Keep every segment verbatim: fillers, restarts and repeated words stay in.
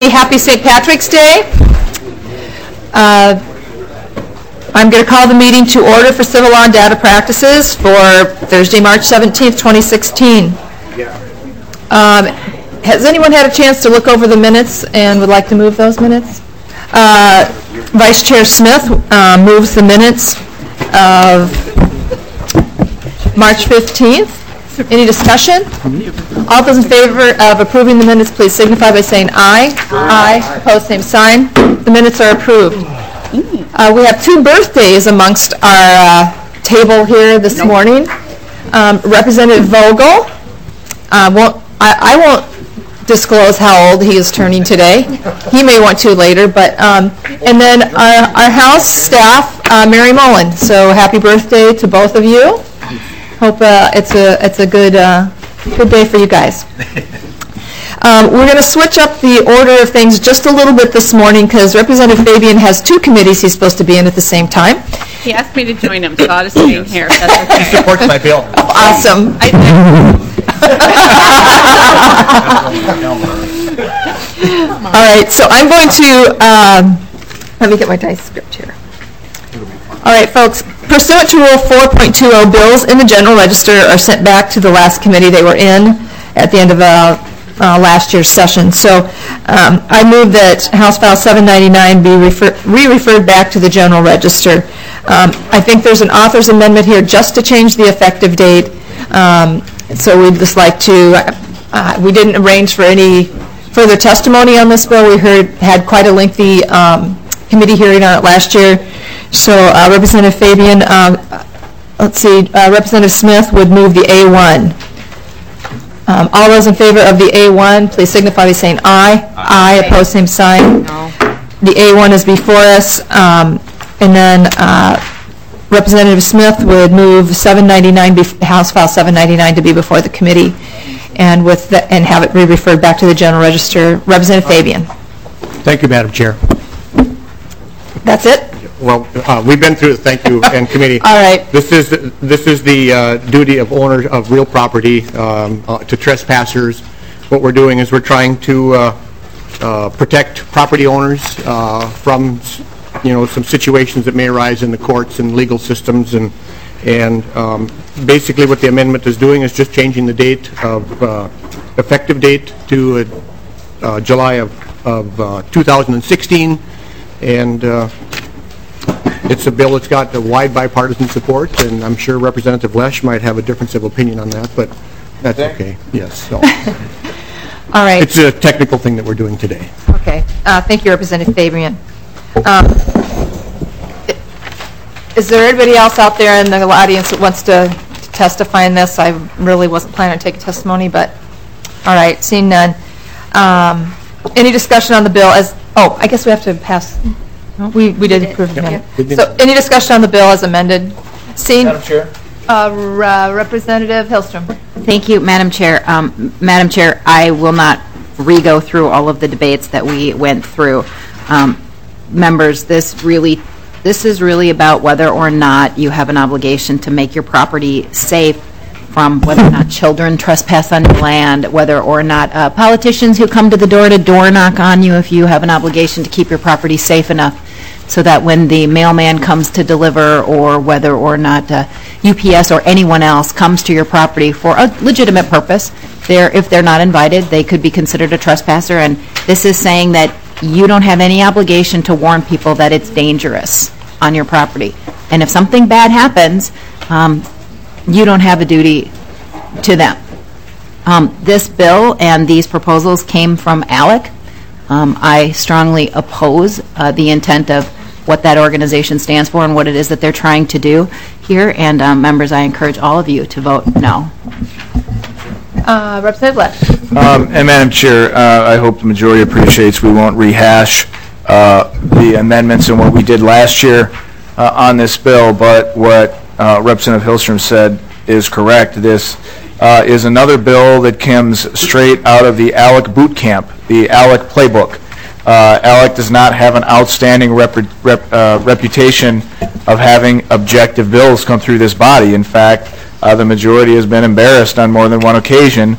Happy Saint Patrick's Day. Uh, I'm going to call the meeting to order for civil law and data practices for Thursday, March seventeenth, twenty sixteen. Um, has anyone had a chance to look over the minutes and would like to move those minutes? Uh, Vice Chair Smith uh, moves the minutes of March fifteenth. Any discussion? All those in favor of approving the minutes, please signify by saying aye. Aye. Aye. Opposed, same sign. The minutes are approved. Uh, we have two birthdays amongst our uh, table here this nope. morning. Um, Representative Vogel. Uh, won't, I, I won't disclose how old he is turning today. He may want to later. But um, and then our, our House staff, uh, Mary Mullen. So happy birthday to both of you. Hope uh, it's a it's a good uh, good day for you guys. Um, we're going to switch up the order of things just a little bit this morning because Representative Fabian has two committees he's supposed to be in at the same time. He asked me to join him, so I'll just stay here. That's okay. He supports my bill. Awesome. I All right, so I'm going to um, let me get my dice script here. All right, folks. Pursuant to Rule four point two zero, bills in the General Register are sent back to the last committee they were in at the end of uh, uh, last year's session. So um, I move that House File seven ninety-nine be refer- re-referred back to the General Register. Um, I think there's an author's amendment here just to change the effective date. Um, so we'd just like to, uh, we didn't arrange for any further testimony on this bill. We heard had quite a lengthy um, committee hearing on it last year. So uh, Representative Fabian, um, let's see, uh, Representative Smith would move the A one. Um, all those in favor of the A one, please signify by saying aye. Aye. Aye. Opposed, same sign. No. The A one is before us. Um, and then uh, Representative Smith would move seven ninety-nine, bef- House File seven ninety-nine to be before the committee and with the, and have it re-referred back to the General Register. Representative Fabian. Thank you, Madam Chair. That's it? Well, uh, we've been through it, thank you, and committee. All right. This is this is the uh, duty of owners of real property um, uh, to trespassers. What we're doing is we're trying to uh, uh, protect property owners uh, from, you know, some situations that may arise in the courts and legal systems, and and um, basically what the amendment is doing is just changing the date of uh, effective date to uh, uh, July of of uh, two thousand sixteen, and. Uh, It's a bill that's got a wide bipartisan support, and I'm sure Representative Lesch might have a difference of opinion on that, but that's okay. Yes. So. All right. It's a technical thing that we're doing today. Okay. Uh, thank you, Representative Fabian. Um, is there anybody else out there in the audience that wants to, to testify in this? I really wasn't planning on taking testimony, but all right. Seeing none. Um, any discussion on the bill? As oh, I guess we have to pass. We we did approve the amendment. So any discussion on the bill as amended? Seeing, Madam Chair. Uh, uh, Representative Hillstrom. Thank you, Madam Chair. Um, Madam Chair, I will not re-go through all of the debates that we went through. Um, members, this really, this is really about whether or not you have an obligation to make your property safe from whether or not children trespass on your land, whether or not uh, politicians who come to the door to door knock on you, if you have an obligation to keep your property safe enough so that when the mailman comes to deliver, or whether or not uh, U P S or anyone else comes to your property for a legitimate purpose, they're, if they're not invited, they could be considered a trespasser. And this is saying that you don't have any obligation to warn people that it's dangerous on your property. And if something bad happens, um, you don't have a duty to them. Um, this bill and these proposals came from ALEC. Um, I strongly oppose uh, the intent of what that organization stands for and what it is that they're trying to do here. And um, members, I encourage all of you to vote no. Uh, Representative Lesch. Um, and Madam Chair, uh, I hope the majority appreciates we won't rehash uh, the amendments and what we did last year uh, on this bill, but what Uh, Representative Hillstrom said is correct. This uh, is another bill that comes straight out of the ALEC boot camp, the ALEC playbook. Uh, ALEC does not have an outstanding rep rep, uh, reputation of having objective bills come through this body. In fact, uh, the majority has been embarrassed on more than one occasion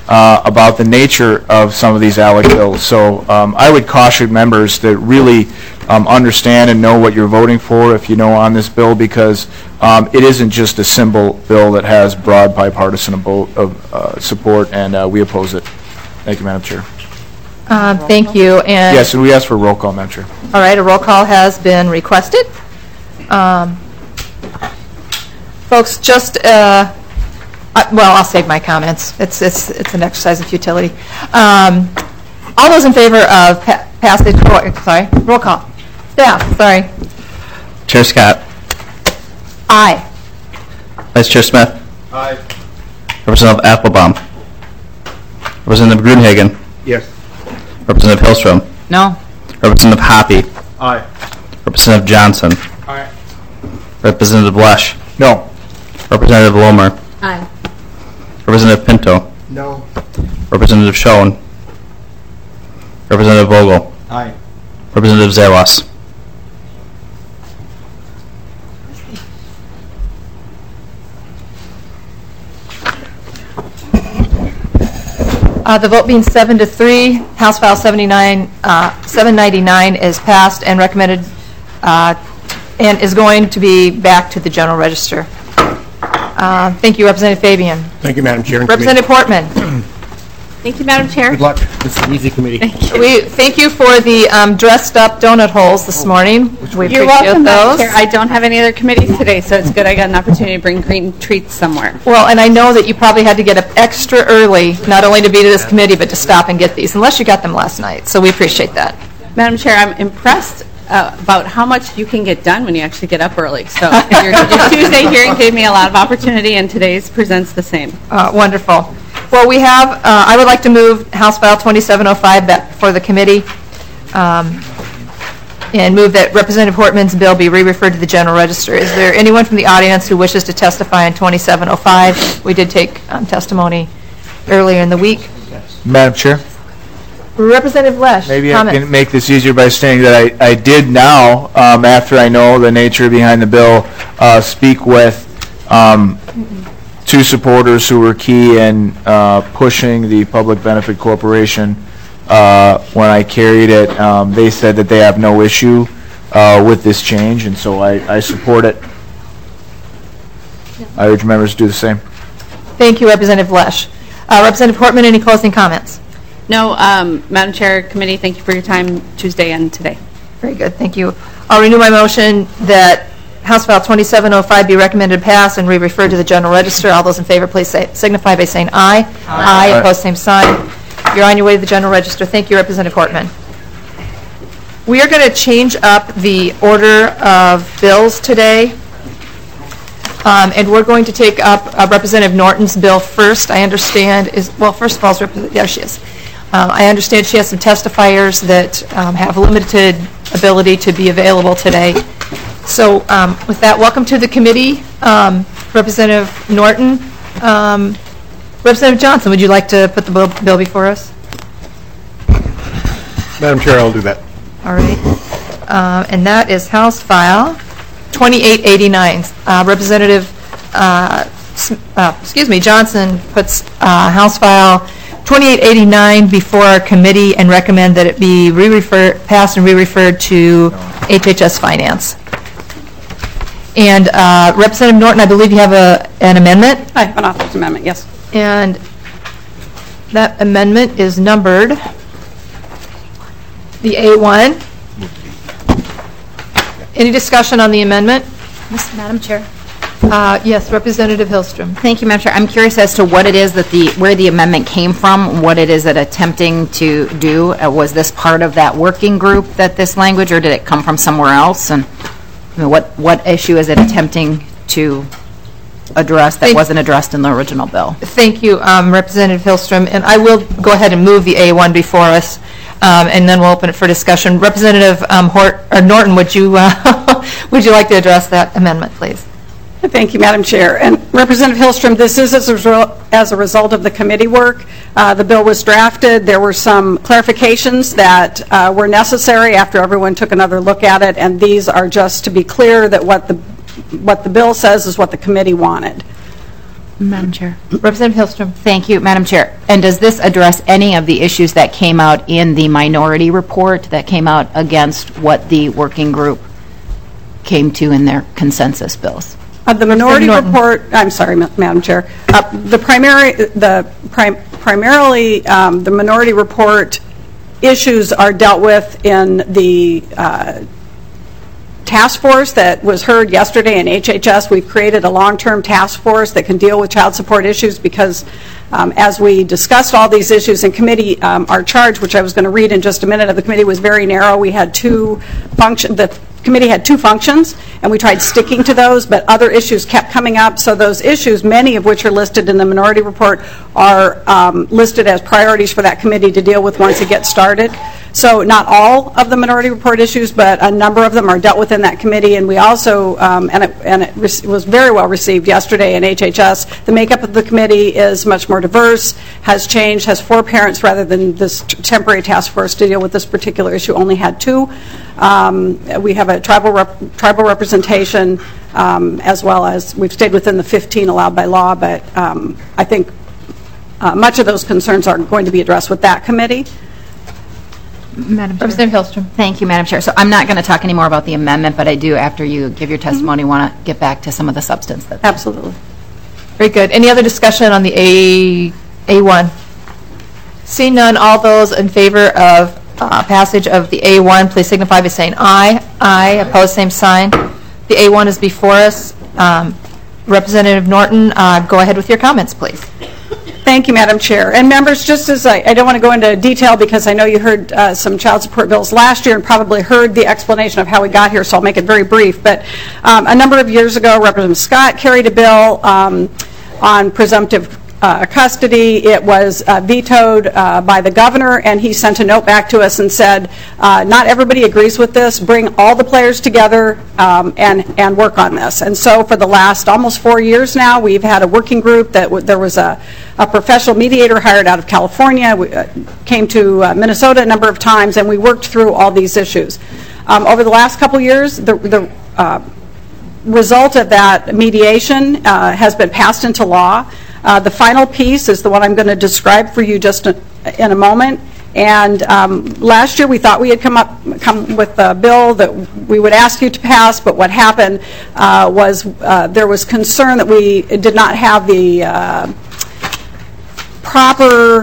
uh, about the nature of some of these A L E C bills. So um, I would caution members to really um, understand and know what you're voting for, if you know, on this bill, because um, it isn't just a simple bill that has broad bipartisan abo- of uh, support, and uh, we oppose it. Thank you, Madam Chair. Uh, Thank you. And Yes, and we ask for a roll call, Madam Chair. all right, a roll call has been requested. Um, Folks, just, uh, uh, well, I'll save my comments. It's it's it's an exercise in futility. Um, All those in favor of pa- passage, oh, sorry, roll call. Staff, sorry. Chair Scott. Aye. Vice Chair Smith. Aye. Representative Applebaum. Representative Gruenhagen. Yes. Representative Hillstrom. No? Representative Hoppy. Aye. Representative Johnson. Aye. Representative Lesh. No. Representative Lomer. Aye. Representative Pinto. No. Representative Schoen. Representative Vogel. Aye. Representative Zawas. Uh, The vote being seven to three, House File seventy-nine, uh, seven ninety-nine is passed and recommended, uh, and is going to be back to the General Register. Uh, Thank you, Representative Fabian. Thank you, Madam Chair. and committee. Representative Portman. Thank you, Madam Chair. Good luck. This is an easy committee. We thank you for the um, dressed-up donut holes this morning. We You're appreciate welcome, Madam those. Chair. I don't have any other committees today, so it's good I got an opportunity to bring green treats somewhere. Well, and I know that you probably had to get up extra early, not only to be to this committee, but to stop and get these, unless you got them last night. So we appreciate that. Madam Chair, I'm impressed uh, about how much you can get done when you actually get up early. So your, your Tuesday hearing gave me a lot of opportunity, and today's presents the same. Uh, Wonderful. Well, we have, uh, I would like to move House File twenty-seven oh five back before the committee, um, and move that Representative Portman's bill be re-referred to the General Register. Is there anyone from the audience who wishes to testify on twenty-seven oh five? We did take um, testimony earlier in the week. Madam Chair? Representative Lesh, Maybe I comments? can make this easier by saying that I, I did now, um, after I know the nature behind the bill, uh, speak with um, two supporters who were key in uh, pushing the Public Benefit Corporation. Uh, when I carried it, um, they said that they have no issue uh, with this change, and so I, I support it. I urge members to do the same. Thank you, Representative Lesh. Uh, Representative Portman, any closing comments? No, um, Madam Chair, committee, thank you for your time Tuesday and today. Very good, thank you. I'll renew my motion that House File twenty-seven oh five be recommended pass and re-referred to the General Register. All those in favor, please say, signify by saying aye. Aye. Aye. Opposed, same sign. You're on your way to the General Register. Thank you, Representative Portman. We are going to change up the order of bills today, um, and we're going to take up uh, Representative Norton's bill first. I understand is, well, first of all, is Representative, there she is. Um, I understand she has some testifiers that um, have limited ability to be available today. So um, with that, welcome to the committee, um, Representative Norton. Um, Representative Johnson, would you like to put the bill, bill before us? Madam Chair, I'll do that. All right. Uh, and that is House File twenty-eight eighty-nine. Uh, Representative, uh, uh, excuse me, Johnson puts uh, House File twenty-eight eighty-nine before our committee and recommend that it be re-referred, passed and re-referred to H H S Finance. And uh, Representative Norton, I believe you have a, an amendment, I have an authorized amendment, yes. and that amendment is numbered the A one. Any discussion on the amendment? Yes, Madam Chair. Uh, Yes, Representative Hillstrom. Thank you, Madam Chair. I'm curious as to what it is that the, where the amendment came from, what it is that attempting to do. Uh, Was this part of that working group that this language, or did it come from somewhere else? And I mean, what, what issue is it attempting to address that Thank- wasn't addressed in the original bill? Thank you, um, Representative Hillstrom, and I will go ahead and move the A one before us, um, and then we'll open it for discussion. Representative um, Hort, or Norton, would you, uh, would you like to address that amendment, please? Thank you, Madam Chair. And Representative Hillstrom, this is as a result, as a result of the committee work. Uh, the bill was drafted. There were some clarifications that uh, were necessary after everyone took another look at it, and these are just to be clear that what the what the bill says is what the committee wanted. Madam Chair. Representative Hillstrom. Thank you, Madam Chair. And does this address any of the issues that came out in the minority report that came out against what the working group came to in their consensus bills? Uh, the minority Norton. report, I'm sorry, Ma- Madam Chair. Uh, the primary, the prim, primarily um, the minority report issues are dealt with in the uh, task force that was heard yesterday in H H S. We've created a long-term task force that can deal with child support issues because um, as we discussed all these issues in committee, um, our charge, which I was going to read in just a minute, of the committee was very narrow. We had two functions. The committee had two functions, and we tried sticking to those, but other issues kept coming up. So those issues, many of which are listed in the minority report, are um, listed as priorities for that committee to deal with once it gets started. So not all of the minority report issues, but a number of them are dealt with in that committee. And we also, um, and, it, and it was very well received yesterday in H H S, the makeup of the committee is much more diverse, has changed, has four parents rather than this temporary task force to deal with this particular issue, only had two. Um, we have a tribal rep, tribal representation, um, as well as we've stayed within the fifteen allowed by law, but um, I think uh, much of those concerns are going to be addressed with that committee. Madam Chair. Representative Hillstrom. Thank you, Madam Chair. So I'm not going to talk any more about the amendment, but I do, after you give your testimony, Mm-hmm. want to get back to some of the substance. That's Absolutely. Very good. Any other discussion on the A, A1? Seeing none, all those in favor of uh, passage of the A one, please signify by saying aye. Aye. Opposed, same sign. The A one is before us. Um, Representative Norton, uh, go ahead with your comments, please. Thank you, Madam Chair. And members, just as I, I don't want to go into detail because I know you heard uh, some child support bills last year and probably heard the explanation of how we got here, so I'll make it very brief. But um, a number of years ago, Representative Scott carried a bill um, on presumptive uh, custody. It was uh, vetoed uh, by the governor, and he sent a note back to us and said, uh, not everybody agrees with this. Bring all the players together um, and, and work on this. And so for the last almost four years now, we've had a working group that w there was a a professional mediator hired out of California. We uh, came to uh, Minnesota a number of times, and we worked through all these issues. Um, over the last couple years, the, the uh, result of that mediation uh, has been passed into law. Uh, the final piece is the one I'm going to describe for you just a, in a moment. And um, last year we thought we had come up come with a bill that we would ask you to pass, but what happened uh, was uh, there was concern that we did not have the uh, proper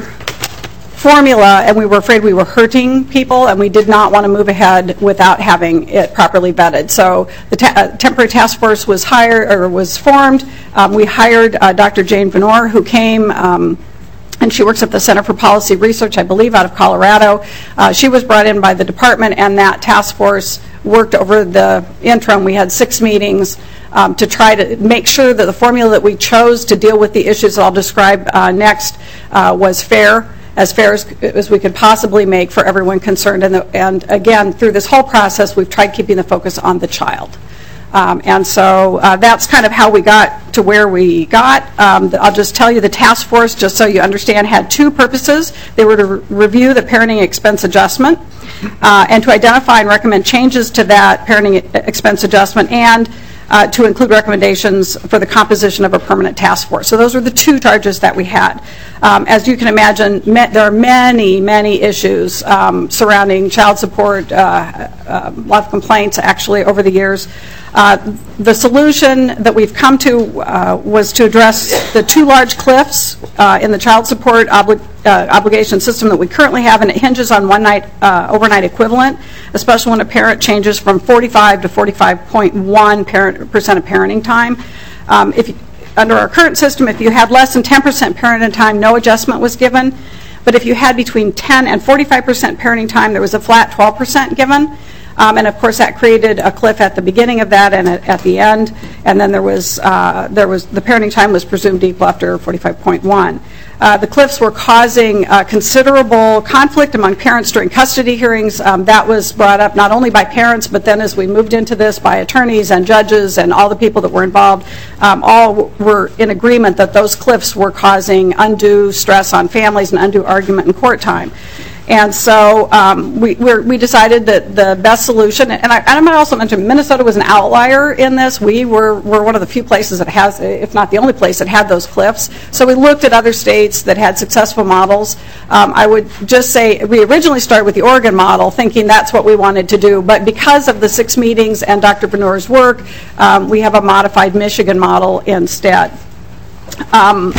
formula, and we were afraid we were hurting people, and we did not want to move ahead without having it properly vetted. So the ta uh, temporary task force was hired or was formed. Um, we hired uh, Doctor Jane Venor, who came. Um, And she works at the Center for Policy Research, I believe, out of Colorado. Uh, she was brought in by the department, and that task force worked over the interim. We had six meetings um, to try to make sure that the formula that we chose to deal with the issues that I'll describe uh, next uh, was fair, as fair as, as we could possibly make for everyone concerned. And, the, and again, through this whole process, we've tried keeping the focus on the child. Um, and so uh, that's kind of how we got to where we got. Um, I'll just tell you the task force, just so you understand, had two purposes. They were to re review the parenting expense adjustment uh, and to identify and recommend changes to that parenting expense adjustment, and uh, to include recommendations for the composition of a permanent task force. So those were the two charges that we had. Um, as you can imagine, there are many, many issues um, surrounding child support, uh, uh, a lot of complaints actually over the years. Uh, the solution that we've come to uh, was to address the two large cliffs uh, in the child support obli uh, obligation system that we currently have, and it hinges on one night uh, overnight equivalent, especially when a parent changes from forty-five to forty-five point one percent of parenting time. Um, if you, under our current system, if you had less than ten percent parenting time, no adjustment was given. But if you had between ten and forty-five percent parenting time, there was a flat twelve percent given. Um, and of course, that created a cliff at the beginning of that and at, at the end. And then there was uh, there was the parenting time was presumed equal after forty-five point one. Uh, the cliffs were causing uh, considerable conflict among parents during custody hearings. Um, that was brought up not only by parents, but then as we moved into this, by attorneys and judges and all the people that were involved. Um, all were in agreement that those cliffs were causing undue stress on families and undue argument in court time. And so um, we we're, we decided that the best solution, and I, and I might also mention Minnesota was an outlier in this. We were, were one of the few places that has, if not the only place that had those cliffs. So we looked at other states that had successful models. Um, I would just say we originally started with the Oregon model, thinking that's what we wanted to do. But because of the six meetings and Doctor Benor's work, um, we have a modified Michigan model instead. Um,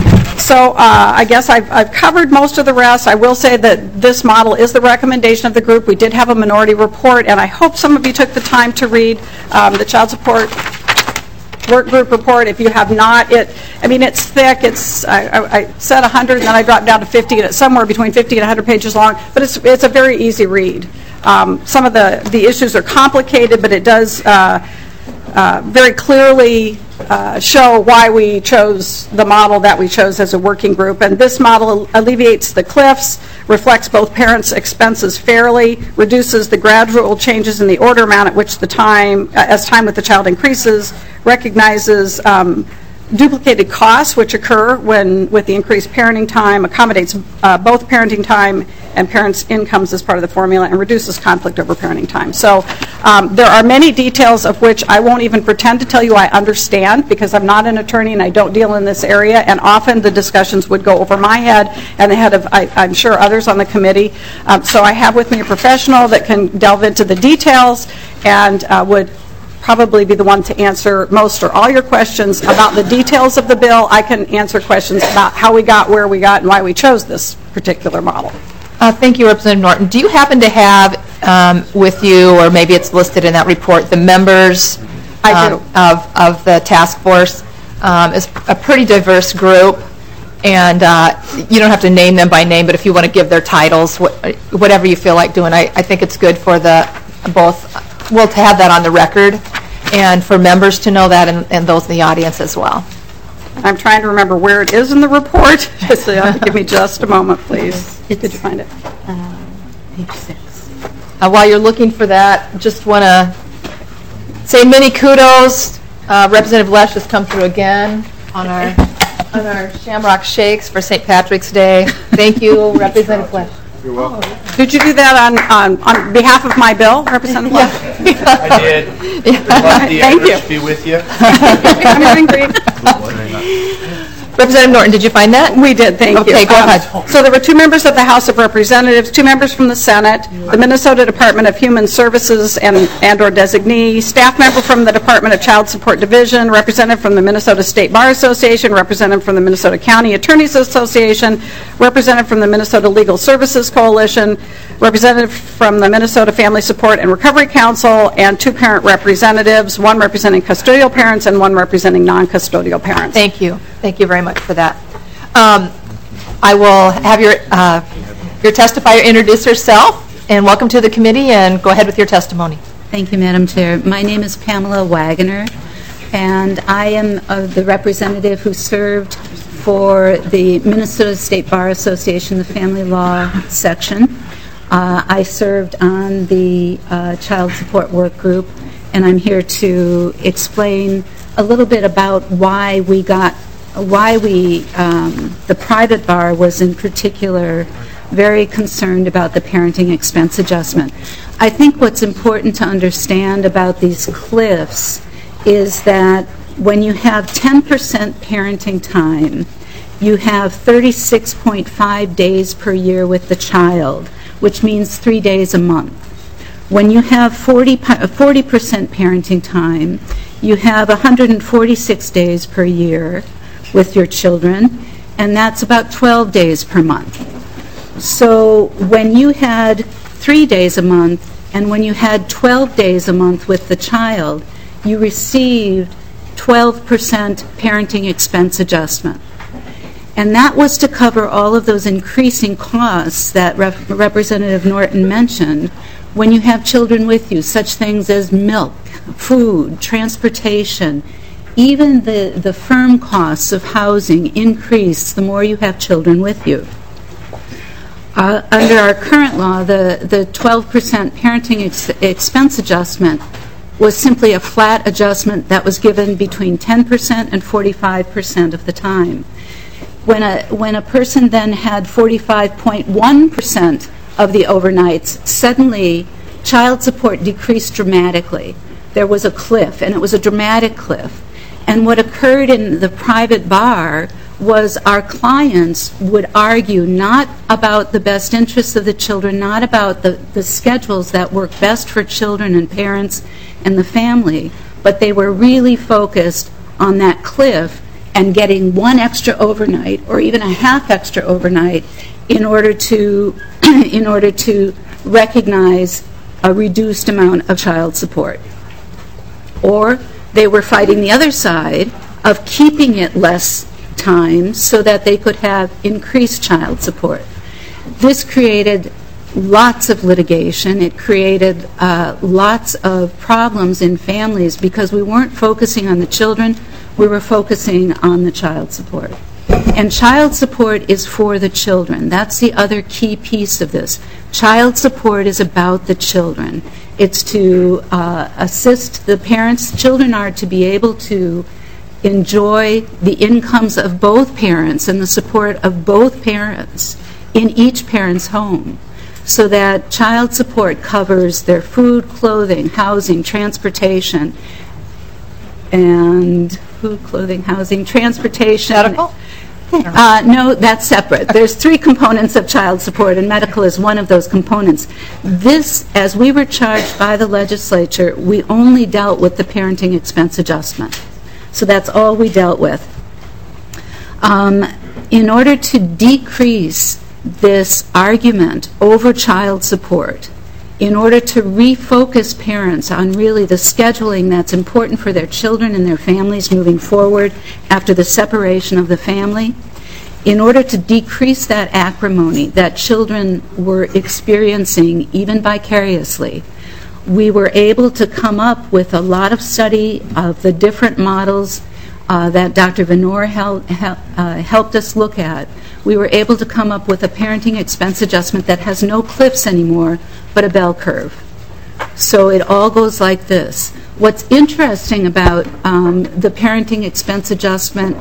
So uh, I guess I've, I've covered most of the rest. I will say that this model is the recommendation of the group. We did have a minority report, and I hope some of you took the time to read um, the child support work group report. If you have not, it, I mean, it's thick. It's, I, I, I said one hundred, and then I dropped down to fifty, and it's somewhere between fifty and one hundred pages long, but it's, it's a very easy read. Um, some of the, the issues are complicated, but it does uh, uh, very clearly Uh, show why we chose the model that we chose as a working group. And this model alleviates the cliffs, reflects both parents' expenses fairly, reduces the gradual changes in the order amount at which the time, uh, as time with the child increases, recognizes um, duplicated costs which occur when with the increased parenting time, accommodates uh, both parenting time and parents' incomes as part of the formula, and reduces conflict over parenting time. So um, there are many details of which I won't even pretend to tell you I understand, because I'm not an attorney and I don't deal in this area, and often the discussions would go over my head and the head of, I, I'm sure, others on the committee. Um, so I have with me a professional that can delve into the details and uh, would probably be the one to answer most or all your questions about the details of the bill. I can answer questions about how we got where we got and why we chose this particular model. Uh, thank you, Representative Norton. Do you happen to have um, with you, or maybe it's listed in that report, the members I um, do. of, of the task force? Um, it's a pretty diverse group, and uh, you don't have to name them by name, but if you want to give their titles, what, whatever you feel like doing, I, I think it's good for the both, well, to have that on the record, and for members to know that, and, and those in the audience as well. I'm trying to remember where it is in the report. Just uh, give me just a moment, please. Did you find it? Uh, Page six. Uh, while you're looking for that, just want to say many kudos. Uh, Representative Lesh has come through again on our on our Shamrock Shakes for Saint Patrick's Day. Thank you, Representative Lesh. You're welcome. Did you do that on, on, on behalf of my bill, Representative Lesh? I did. Let the Thank you. Irish be with you. I'm having great. Representative Norton, did you find that? We did, thank you. Okay, go Um, ahead. So there were two members of the House of Representatives, two members from the Senate, the Minnesota Department of Human Services and, and or designee, staff member from the Department of Child Support Division, representative from the Minnesota State Bar Association, representative from the Minnesota County Attorneys Association, representative from the Minnesota Legal Services Coalition, representative from the Minnesota Family Support and Recovery Council, and two parent representatives, one representing custodial parents and one representing non-custodial parents. Thank you. Thank you very much for that. Um, I will have your uh, your testifier introduce herself, and welcome to the committee, and go ahead with your testimony. Thank you, Madam Chair. My name is Pamela Wagoner, and I am uh, the representative who served for the Minnesota State Bar Association, the Family Law section. Uh, I served on the uh, Child Support Work Group, and I'm here to explain a little bit about why we got, why we, um, the private bar was in particular very concerned about the parenting expense adjustment. I think what's important to understand about these cliffs is that when you have ten percent parenting time, you have thirty-six point five days per year with the child, which means three days a month. When you have forty percent parenting time, you have one hundred forty-six days per year with your children, and that's about twelve days per month. So when you had three days a month and when you had twelve days a month with the child, you received twelve percent parenting expense adjustment. And that was to cover all of those increasing costs that Rep- Representative Norton mentioned when you have children with you, such things as milk, food, transportation. Even the, the firm costs of housing increase the more you have children with you. Uh, under our current law, the, the twelve percent parenting ex- expense adjustment was simply a flat adjustment that was given between ten percent and forty-five percent of the time. When a, when a person then had forty-five point one percent of the overnights, suddenly child support decreased dramatically. There was a cliff, and it was a dramatic cliff. And what occurred in the private bar was our clients would argue not about the best interests of the children, not about the, the schedules that work best for children and parents and the family, but they were really focused on that cliff and getting one extra overnight or even a half extra overnight in order to in order to recognize a reduced amount of child support. Or they were fighting the other side of keeping it less time so that they could have increased child support. This created lots of litigation. It created uh, lots of problems in families because we weren't focusing on the children, we were focusing on the child support. And child support is for the children. That's the other key piece of this. Child support is about the children. It's to uh, assist the parents. Children are to be able to enjoy the incomes of both parents and the support of both parents in each parent's home, so that child support covers their food, clothing, housing, transportation, and food, clothing, housing, transportation. Medical? Uh, no, that's separate. There's three components of child support, and medical is one of those components. This, as we were charged by the legislature, we only dealt with the parenting expense adjustment. So that's all we dealt with. Um, in order to decrease this argument over child support, in order to refocus parents on really the scheduling that's important for their children and their families moving forward after the separation of the family, in order to decrease that acrimony that children were experiencing even vicariously, we were able to come up with a lot of study of the different models uh, that Doctor Venor hel- hel- uh, helped us look at. We were able to come up with a parenting expense adjustment that has no cliffs anymore, but a bell curve. So it all goes like this. What's interesting about um, the parenting expense adjustment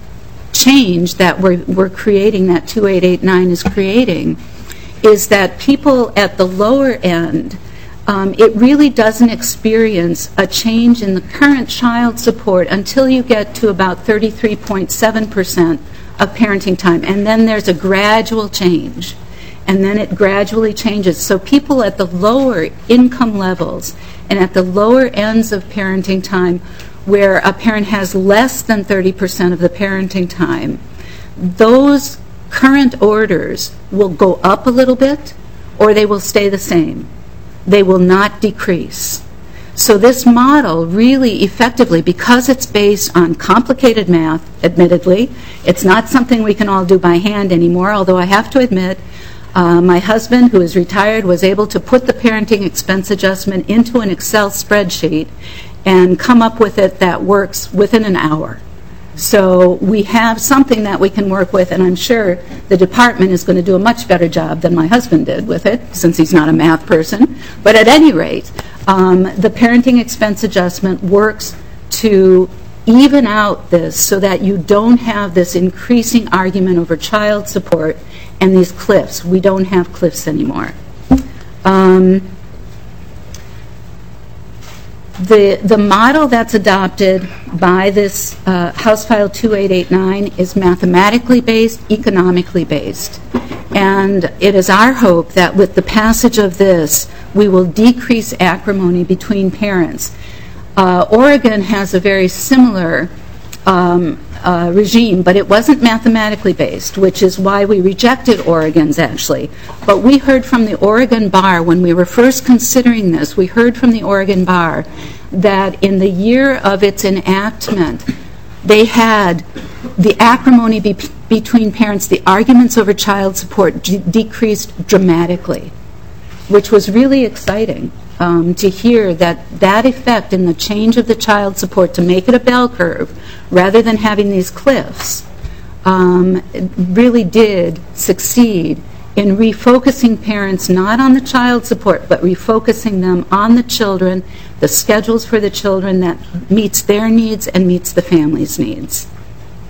change that we're, we're creating, that two eight eight nine is creating, is that people at the lower end, um, it really doesn't experience a change in the current child support until you get to about thirty-three point seven percent of parenting time. And then there's a gradual change. And then it gradually changes. So people at the lower income levels and at the lower ends of parenting time, where a parent has less than thirty percent of the parenting time, those current orders will go up a little bit or they will stay the same. They will not decrease. So this model really effectively, because it's based on complicated math, admittedly, it's not something we can all do by hand anymore, although I have to admit, uh, my husband, who is retired, was able to put the parenting expense adjustment into an Excel spreadsheet and come up with it that works within an hour. So we have something that we can work with, and I'm sure the department is going to do a much better job than my husband did with it, since he's not a math person. But at any rate, um, the parenting expense adjustment works to even out this so that you don't have this increasing argument over child support and these cliffs. We don't have cliffs anymore. Um, The, the model that's adopted by this uh, House File two eight eight nine is mathematically based, economically based. And it is our hope that with the passage of this, we will decrease acrimony between parents. Uh, Oregon has a very similar um, uh, regime, but it wasn't mathematically based, which is why we rejected Oregon's, actually. But we heard from the Oregon Bar, when we were first considering this, we heard from the Oregon Bar that in the year of its enactment, they had the acrimony be- between parents, the arguments over child support d- decreased dramatically, which was really exciting. Um, to hear that that effect in the change of the child support to make it a bell curve rather than having these cliffs um, really did succeed in refocusing parents not on the child support but refocusing them on the children, the schedules for the children that meets their needs and meets the family's needs.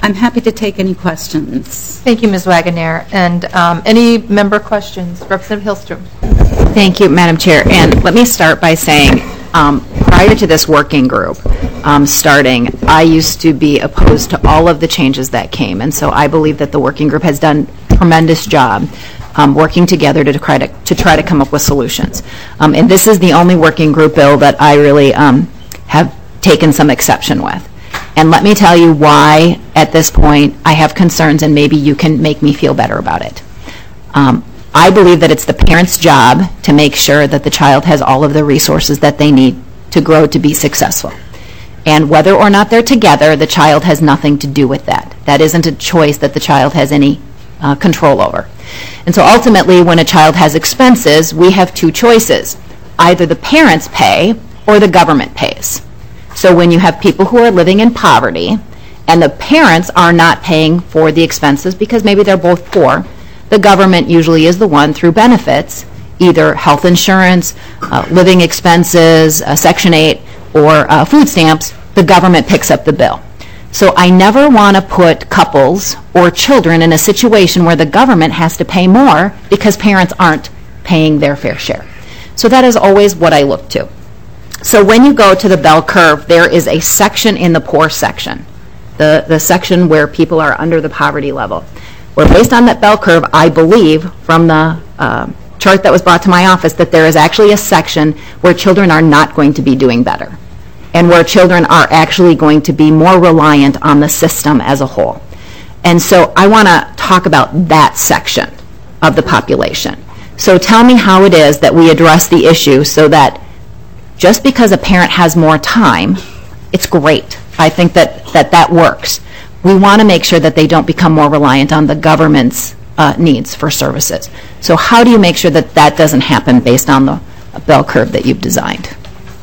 I'm happy to take any questions. Thank you, Miz Wagoner. And um, any member questions? Representative Hillstrom. Thank you, Madam Chair. And let me start by saying, um, prior to this working group um, starting, I used to be opposed to all of the changes that came. And so I believe that the working group has done a tremendous job um, working together to try to, to try to come up with solutions. Um, and this is the only working group bill that I really um, have taken some exception with. And let me tell you why, at this point, I have concerns, and maybe you can make me feel better about it. Um, I believe that it's the parent's job to make sure that the child has all of the resources that they need to grow to be successful. And whether or not they're together, the child has nothing to do with that. That isn't a choice that the child has any uh, control over. And so ultimately, when a child has expenses, we have two choices. Either the parents pay or the government pays. So when you have people who are living in poverty and the parents are not paying for the expenses because maybe they're both poor, the government usually is the one through benefits, either health insurance, uh, living expenses, uh, Section eight, or uh, food stamps, the government picks up the bill. So I never want to put couples or children in a situation where the government has to pay more because parents aren't paying their fair share. So that is always what I look to. So when you go to the bell curve, there is a section in the poor section, the, the section where people are under the poverty level. Well, based on that bell curve, I believe from the uh, chart that was brought to my office that there is actually a section where children are not going to be doing better and where children are actually going to be more reliant on the system as a whole. And so I want to talk about that section of the population. So tell me how it is that we address the issue so that just because a parent has more time, it's great. I think that that, that works. We want to make sure that they don't become more reliant on the government's uh, needs for services. So how do you make sure that that doesn't happen based on the bell curve that you've designed?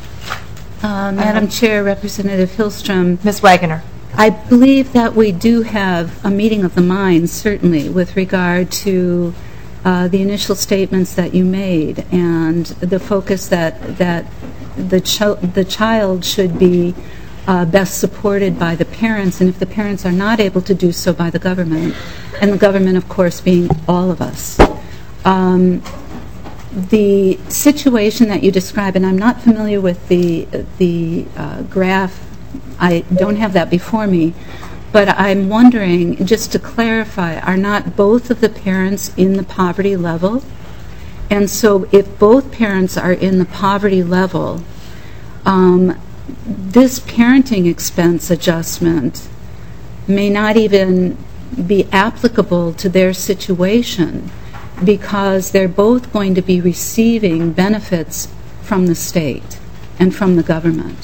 Uh, Madam Chair, Representative Hillstrom. Miz Wagoner. I believe that we do have a meeting of the minds, certainly, with regard to uh, the initial statements that you made and the focus that that the, ch- the child should be uh, best supported by the parents, and if the parents are not able to do so, by the government, and the government, of course, being all of us. Um, the situation that you describe, and I'm not familiar with the, the uh, graph, I don't have that before me, but I'm wondering, just to clarify, are not both of the parents in the poverty level? And so if both parents are in the poverty level, um, this parenting expense adjustment may not even be applicable to their situation because they're both going to be receiving benefits from the state and from the government.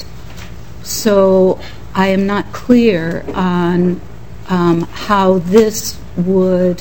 So I am not clear on um, how this would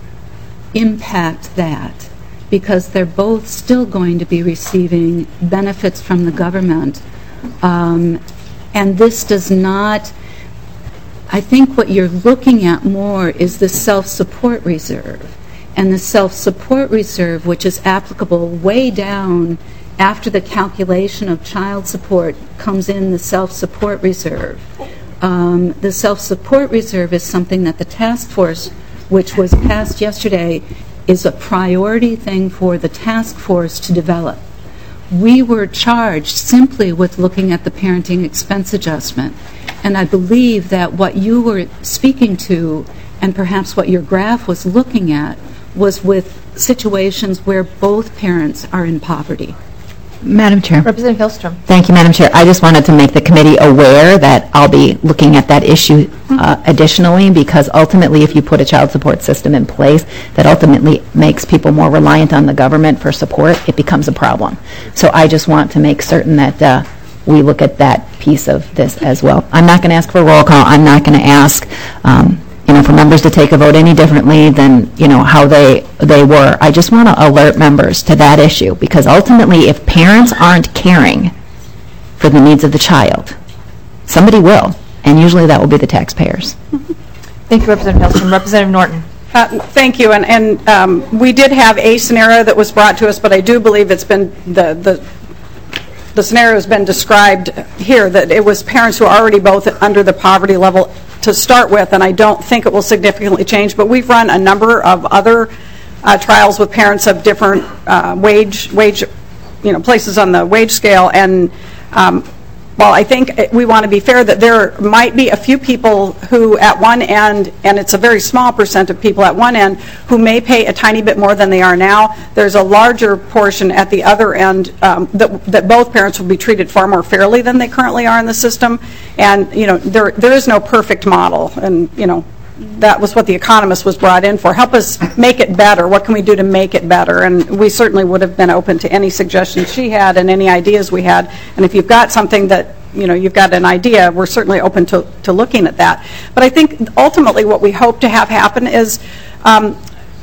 impact that, because they're both still going to be receiving benefits from the government. Um, and this does not, I think what you're looking at more is the self-support reserve. And the self-support reserve, which is applicable way down after the calculation of child support, comes in the self-support reserve. Um, the self-support reserve is something that the task force, which was passed yesterday, is a priority thing for the task force to develop. We were charged simply with looking at the parenting expense adjustment. And I believe that what you were speaking to, and perhaps what your graph was looking at, was with situations where both parents are in poverty. Madam Chair. Representative Hillstrom. Thank you, Madam Chair. I just wanted to make the committee aware that I'll be looking at that issue uh, additionally, because ultimately if you put a child support system in place that ultimately makes people more reliant on the government for support, it becomes a problem. So I just want to make certain that uh, we look at that piece of this as well. I'm not going to ask for a roll call. I'm not going to ask um, you know, for members to take a vote any differently than, you know, how they they were. I just want to alert members to that issue, because ultimately if parents aren't caring for the needs of the child, somebody will, and usually that will be the taxpayers. Thank you, Representative Hillstrom. Representative Norton. Uh, thank you, and, and um, we did have a scenario that was brought to us, but I do believe it's been, the, the the scenario has been described here, that it was parents who are already both under the poverty level to start with, and I don't think it will significantly change, but we've run a number of other uh, trials with parents of different uh, wage, wage, you know, places on the wage scale, and um, while I think we want to be fair that there might be a few people who at one end, and it's a very small percent of people at one end, who may pay a tiny bit more than they are now, there's a larger portion at the other end um, that, that both parents will be treated far more fairly than they currently are in the system. And, you know, there there is no perfect model, and, you know, that was what The Economist was brought in for. Help us make it better. What can we do to make it better? And we certainly would have been open to any suggestions she had and any ideas we had. And if you've got something that, you know, you've got an idea, we're certainly open to, to looking at that. But I think ultimately what we hope to have happen is um,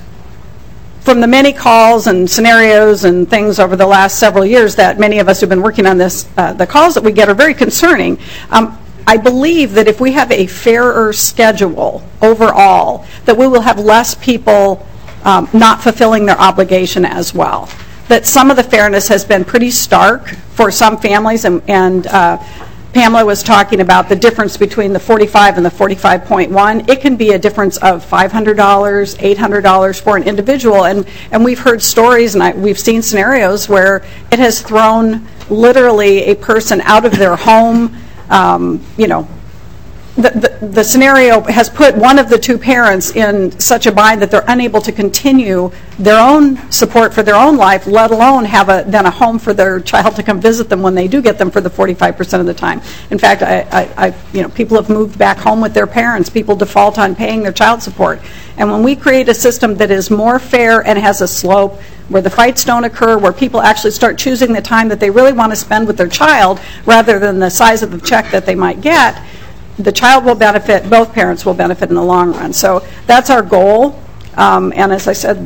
from the many calls and scenarios and things over the last several years that many of us who've been working on this, uh, the calls that we get are very concerning. Um, I believe that if we have a fairer schedule overall, that we will have less people um, not fulfilling their obligation as well. That some of the fairness has been pretty stark for some families, and, and uh, Pamela was talking about the difference between the forty-five and the forty-five point one. It can be a difference of five hundred dollars, eight hundred dollars for an individual, and, and we've heard stories and I, we've seen scenarios where it has thrown literally a person out of their home. Um, you know, the, the, the scenario has put one of the two parents in such a bind that they're unable to continue their own support for their own life, let alone have a, then a home for their child to come visit them when they do get them for the forty-five percent of the time. In fact, I, I, I, you know, people have moved back home with their parents. People default on paying their child support. And when we create a system that is more fair and has a slope, where the fights don't occur, where people actually start choosing the time that they really want to spend with their child rather than the size of the check that they might get, the child will benefit, both parents will benefit in the long run. So that's our goal. Um, and as I said,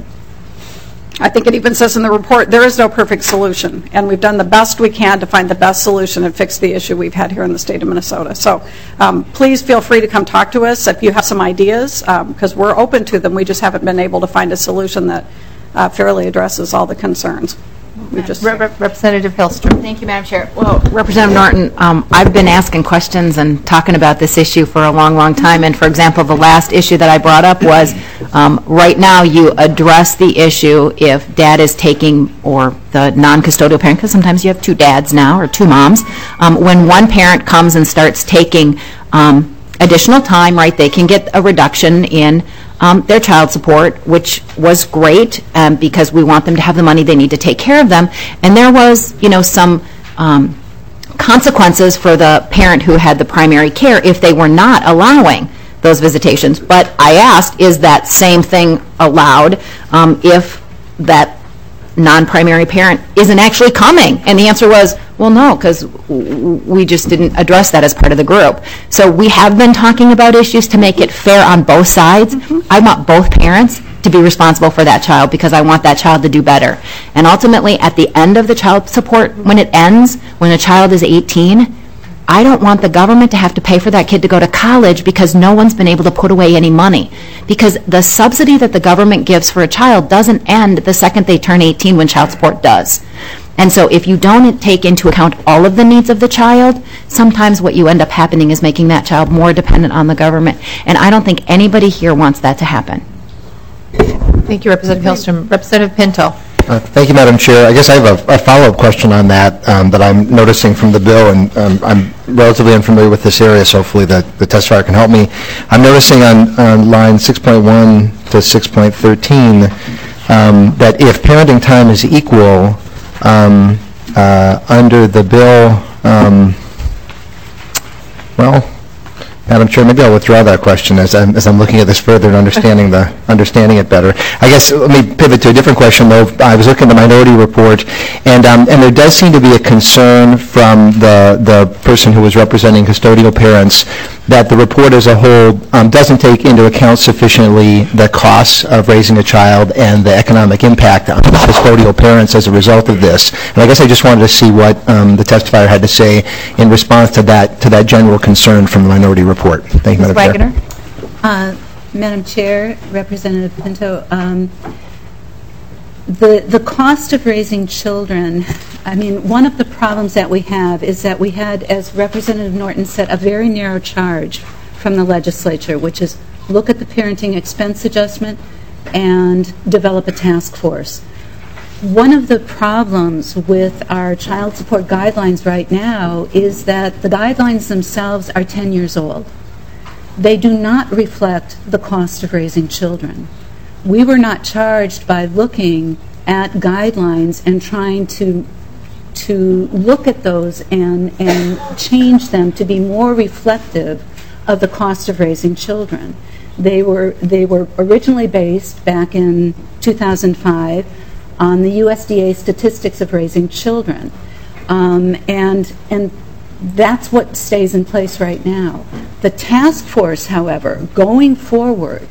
I think it even says in the report, there is no perfect solution. And we've done the best we can to find the best solution and fix the issue we've had here in the state of Minnesota. So um, please feel free to come talk to us if you have some ideas, because um, we're open to them. We just haven't been able to find a solution that uh, fairly addresses all the concerns. We just Rep- Rep- Representative Hillstrom. Thank you, Madam Chair. Well, Representative Norton, um, I've been asking questions and talking about this issue for a long, long time. And for example, the last issue that I brought up was um, right now you address the issue if dad is taking, or the non-custodial parent, because sometimes you have two dads now or two moms. Um, when one parent comes and starts taking um, additional time, right, they can get a reduction in Um, their child support, which was great um, because we want them to have the money they need to take care of them. And there was, you know, some um, consequences for the parent who had the primary care if they were not allowing those visitations. But I asked, is that same thing allowed um, if that non-primary parent isn't actually coming? And the answer was, well, no, because we just didn't address that as part of the group. So we have been talking about issues to make it fair on both sides. Mm-hmm. I want both parents to be responsible for that child because I want that child to do better. And ultimately, at the end of the child support, when it ends, when a child is eighteen, I don't want the government to have to pay for that kid to go to college because no one's been able to put away any money. Because the subsidy that the government gives for a child doesn't end the second they turn eighteen when child support does. And so if you don't take into account all of the needs of the child, sometimes what you end up happening is making that child more dependent on the government. And I don't think anybody here wants that to happen. Thank you, Representative Hillstrom. Representative Pinto. Uh, Thank you, Madam Chair. I guess I have a, a follow-up question on that um, that I'm noticing from the bill, and um, I'm relatively unfamiliar with this area, so hopefully the, the testifier can help me. I'm noticing on, on line six point one to six point thirteen um, that if parenting time is equal um, uh, under the bill, um, well, Madam Chair, maybe I'll withdraw that question as I'm, as I'm looking at this further and understanding the understanding it better. I guess let me pivot to a different question, though. I was looking at the minority report, and um, and there does seem to be a concern from the the person who was representing custodial parents that the report as a whole um, doesn't take into account sufficiently the costs of raising a child and the economic impact on custodial parents as a result of this. And I guess I just wanted to see what um, the testifier had to say in response to that to that general concern from the minority report. Thank you, Madam Wagner. Chair. Uh, Madam Chair, Representative Pinto, um, the, the cost of raising children, I mean, one of the problems that we have is that we had, as Representative Norton said, a very narrow charge from the legislature, which is look at the parenting expense adjustment and develop a task force. One of the problems with our child support guidelines right now is that the guidelines themselves are ten years old. They do not reflect the cost of raising children. We were not charged by looking at guidelines and trying to to look at those and, and change them to be more reflective of the cost of raising children. They were they were originally based back in two thousand five on the U S D A statistics of raising children, um, and and that's what stays in place right now. The task force, however, going forward,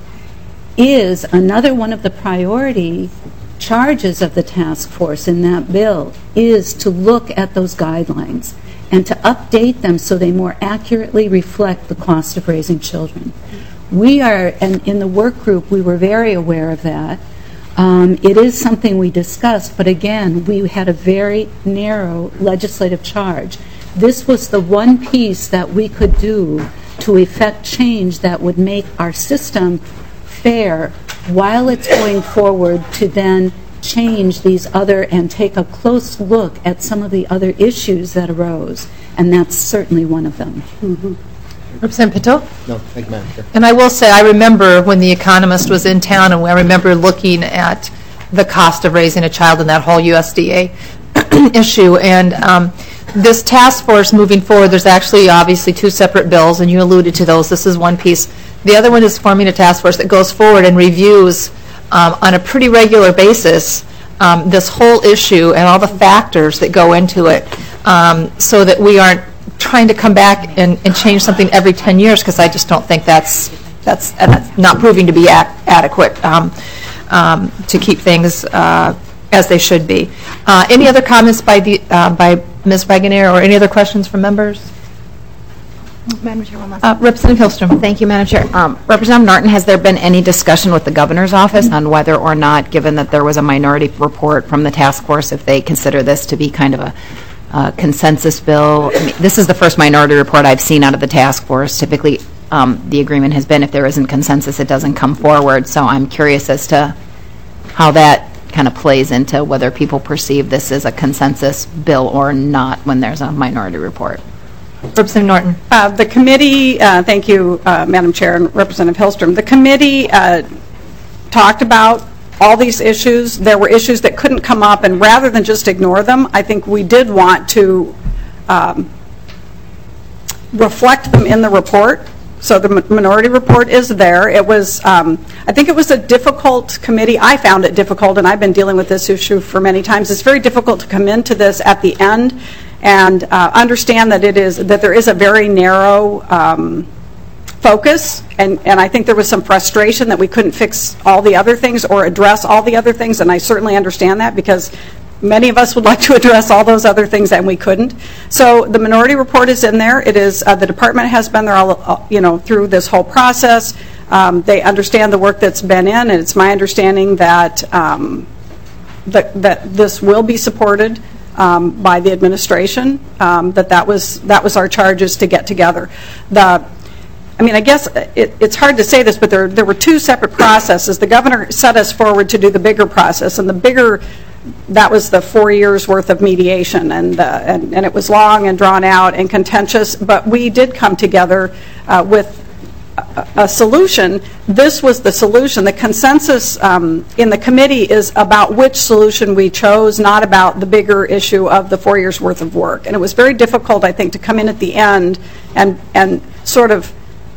is another one of the priority charges of the task force in that bill is to look at those guidelines and to update them so they more accurately reflect the cost of raising children. We are, and in the work group, we were very aware of that. Um, it is something we discussed, but again, we had a very narrow legislative charge. This was the one piece that we could do to effect change that would make our system fair while it's going forward to then change these other and take a close look at some of the other issues that arose, and that's certainly one of them. Mm-hmm. Representative Pinto? No, thank you, Madam Chair. And I will say, I remember when The Economist was in town, and I remember looking at the cost of raising a child and that whole U S D A issue. And um, this task force moving forward, there's actually obviously two separate bills, and you alluded to those. This is one piece. The other one is forming a task force that goes forward and reviews um, on a pretty regular basis um, this whole issue and all the factors that go into it, um, so that we aren't trying to come back and, and change something every ten years, because I just don't think that's that's, and that's not proving to be ac adequate um, um, to keep things uh, as they should be. Uh, any other comments by the uh, by Miz Wagoner, or any other questions from members? Madam Chair, one last. Uh, Representative Hillstrom. Thank you, Madam Chair. Um, Representative Norton, has there been any discussion with the governor's office on whether or not, given that there was a minority report from the task force, if they consider this to be kind of a uh, consensus bill? I mean, this is the first minority report I've seen out of the task force. Typically, um, the agreement has been if there isn't consensus, it doesn't come forward. So I'm curious as to how that kind of plays into whether people perceive this as a consensus bill or not when there's a minority report. Representative Norton. Uh, the committee, uh, thank you, uh, Madam Chair and Representative Hillstrom. The committee uh, talked about all these issues. There were issues that couldn't come up, and rather than just ignore them, I think we did want to um, reflect them in the report. So the minority report is there. It was, um, I think it was a difficult committee. I found it difficult, and I've been dealing with this issue for many times. It's very difficult to come into this at the end and uh, understand that it is that there is a very narrow um, focus, and, and I think there was some frustration that we couldn't fix all the other things or address all the other things, and I certainly understand that, because many of us would like to address all those other things and we couldn't. So the minority report is in there. It is, uh, the department has been there all, you know, through this whole process. Um, they understand the work that's been in, and it's my understanding that um, that, that this will be supported Um, by the administration, um, that that was that was our charges to get together. The, I mean, I guess it, it's hard to say this, but there there were two separate processes. The governor set us forward to do the bigger process, and the bigger, that was the four years worth of mediation, and uh, and, and it was long and drawn out and contentious. But we did come together uh, with a, a solution. This was the solution. The consensus um, in the committee is about which solution we chose, not about the bigger issue of the four years worth of work. And it was very difficult, I think, to come in at the end and and sort of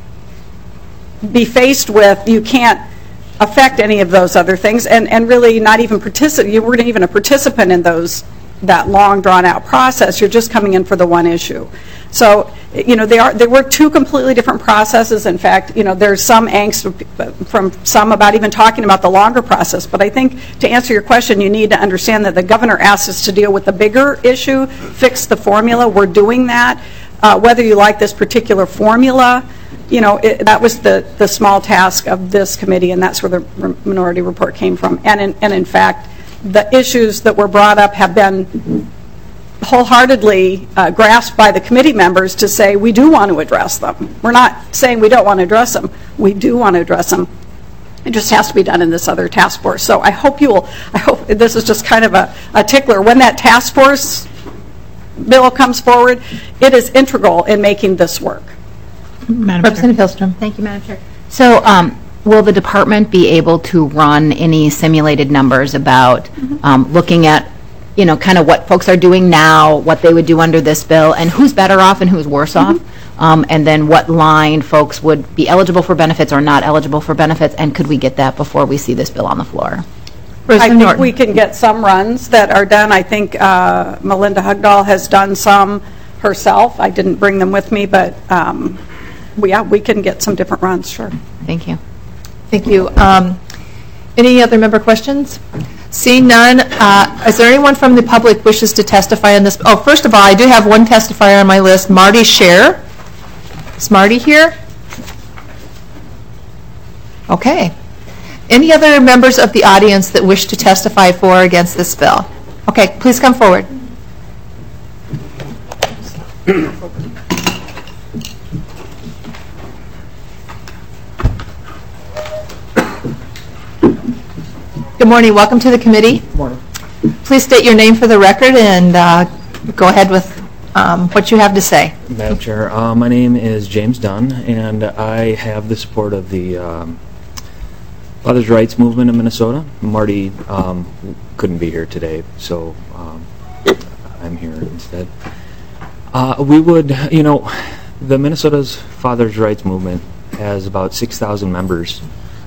be faced with, you can't affect any of those other things, and and really not even participate. You weren't even a participant in those that long drawn out process. You're just coming in for the one issue. So, you know, they are there were two completely different processes. In fact, you know, there's some angst from some about even talking about the longer process. But I think to answer your question, you need to understand that the governor asked us to deal with the bigger issue, fix the formula. We're doing that. Uh, whether you like this particular formula, you know, it, that was the, the small task of this committee, and that's where the minority report came from. And in, and in fact, the issues that were brought up have been wholeheartedly uh, grasped by the committee members to say we do want to address them. We're not saying we don't want to address them. We do want to address them. It just has to be done in this other task force. So I hope you will, I hope this is just kind of a, a tickler. When that task force bill comes forward, it is integral in making this work. Madam Representative Hillstrom. Thank you, Madam Chair. So um, will the department be able to run any simulated numbers about mm-hmm. um, looking at, you know, kind of what folks are doing now, what they would do under this bill, and who's better off and who's worse mm-hmm. off? Um, and then what line folks would be eligible for benefits or not eligible for benefits, and could we get that before we see this bill on the floor? I think we can get some runs that are done. I think uh, Melinda Hugdahl has done some herself. I didn't bring them with me, but um, we, yeah, we can get some different runs, sure. Thank you. Thank you. Um, any other member questions? Seeing none, uh, is there anyone from the public wishes to testify on this? Oh, first of all, I do have one testifier on my list, Marty Scher. Is Marty here? Okay. Any other members of the audience that wish to testify for or against this bill? Okay, please come forward. Good morning. Welcome to the committee. Good morning. Please state your name for the record and uh, go ahead with um, what you have to say. Madam Chair, uh, my name is James Dunn, and I have the support of the um, Fathers' Rights Movement in Minnesota. Marty um, couldn't be here today, so um, I'm here instead. Uh, we would, you know, the Minnesota's Fathers' Rights Movement has about six thousand members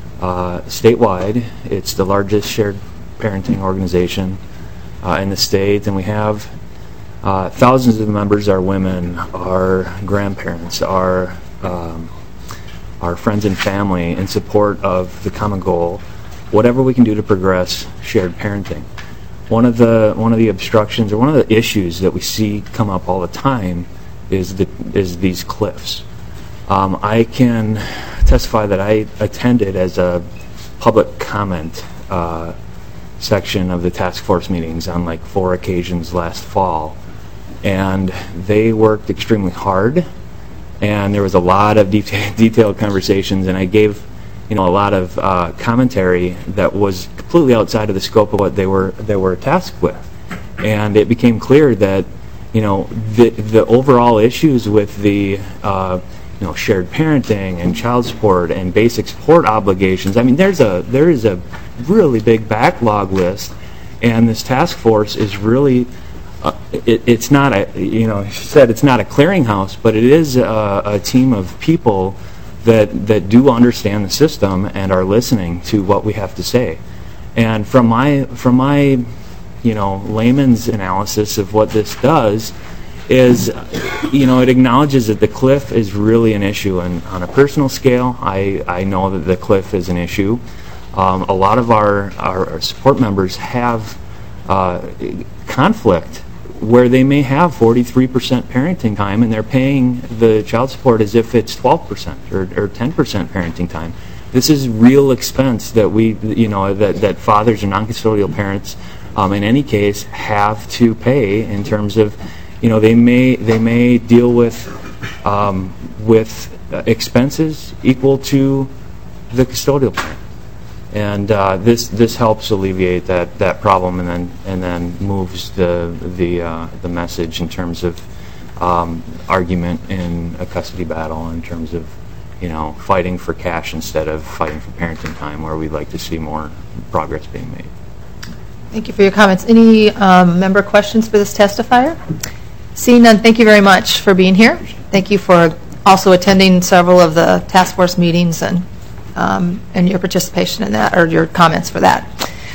uh, statewide. It's the largest shared parenting organization uh, in the state, and we have uh, thousands of members are women, our grandparents, our um, our friends and family in support of the common goal, whatever we can do to progress shared parenting. One of the one of the obstructions or one of the issues that we see come up all the time is the is these cliffs. Um, I can testify that I attended as a public comment uh, section of the task force meetings on like four occasions last fall, and they worked extremely hard. And there was a lot of deta- detailed conversations, and I gave, you know, a lot of uh, commentary that was completely outside of the scope of what they were they were tasked with. And it became clear that, you know, the the overall issues with the uh, you know shared parenting and child support and basic support obligations. I mean, there's a there is a really big backlog list, and this task force is really. Uh, it, it's not a, you know, she said it's not a clearinghouse, but it is a, a team of people that that do understand the system and are listening to what we have to say. And from my from my, you know, layman's analysis of what this does is, you know, it acknowledges that the cliff is really an issue. And on a personal scale, I I know that the cliff is an issue. Um, a lot of our, our our support members have uh, conflict where they may have forty-three percent parenting time and they're paying the child support as if it's twelve percent or, or ten percent parenting time. This is real expense that we, you know, that, that fathers or non-custodial parents um, in any case have to pay in terms of, you know, they may they may deal with um, with expenses equal to the custodial parent. And uh, this this helps alleviate that, that problem, and then and then moves the the uh, the message in terms of um, argument in a custody battle, in terms of, you know, fighting for cash instead of fighting for parenting time, where we'd like to see more progress being made. Thank you for your comments. Any um, member questions for this testifier? Seeing none, thank you very much for being here. Thank you for also attending several of the task force meetings and. Um, and your participation in that, or your comments for that.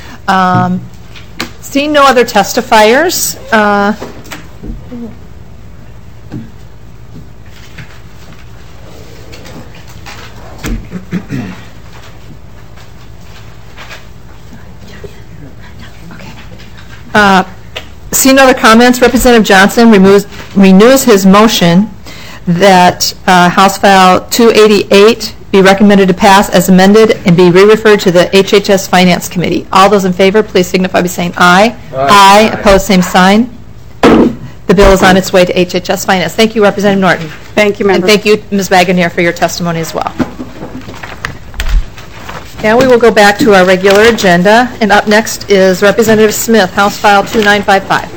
Um, seeing no other testifiers, uh, okay. Uh, seeing no other comments, Representative Johnson removes, renews his motion that uh, House File two eighty-eight be recommended to pass as amended and be re-referred to the H H S Finance Committee. All those in favor, please signify by saying aye. Aye. Aye. Opposed, same sign. The bill is on its way to H H S Finance. Thank you, Representative Norton. Thank you, members. And thank you, Miz Wagoner, for your testimony as well. Now we will go back to our regular agenda, and up next is Representative Smith, House File two nine five five.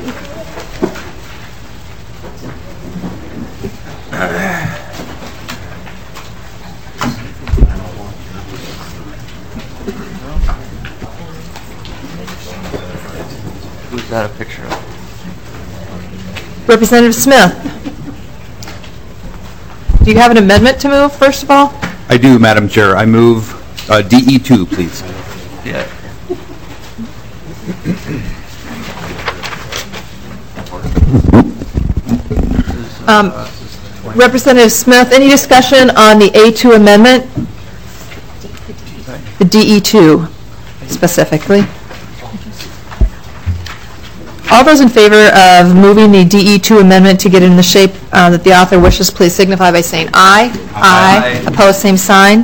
Who's that a picture of? Representative Smith, do you have an amendment to move, first of all? I do, Madam Chair. I move uh, D E two, please. Yeah. Um, Representative Smith, any discussion on the A two amendment? The D E two specifically. All those in favor of moving the D E two amendment to get in the shape uh, that the author wishes, please signify by saying aye. Aye. Aye. Opposed, same sign.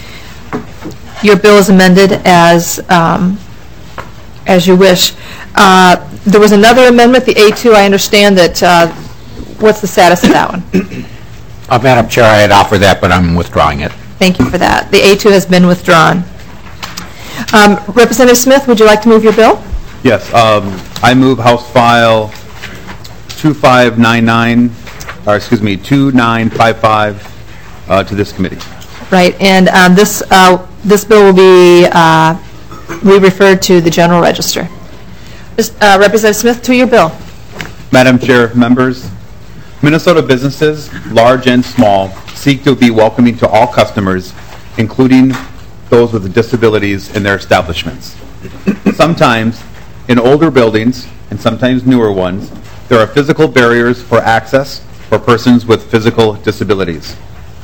Your bill is amended as um, as you wish. Uh, there was another amendment, the A two. I understand that. Uh, what's the status of that one? Uh, Madam Chair, I had offered that, but I'm withdrawing it. Thank you for that. The A two has been withdrawn. Um, Representative Smith, would you like to move your bill? Yes. Um, I move House File two five nine nine, or excuse me, two nine five five uh, to this committee. Right, and um, this uh, this bill will be uh, re-referred to the General Register. Uh, Representative Smith, to your bill. Madam Chair, members, Minnesota businesses, large and small, seek to be welcoming to all customers, including those with disabilities in their establishments. Sometimes, in older buildings, and sometimes newer ones, there are physical barriers for access for persons with physical disabilities.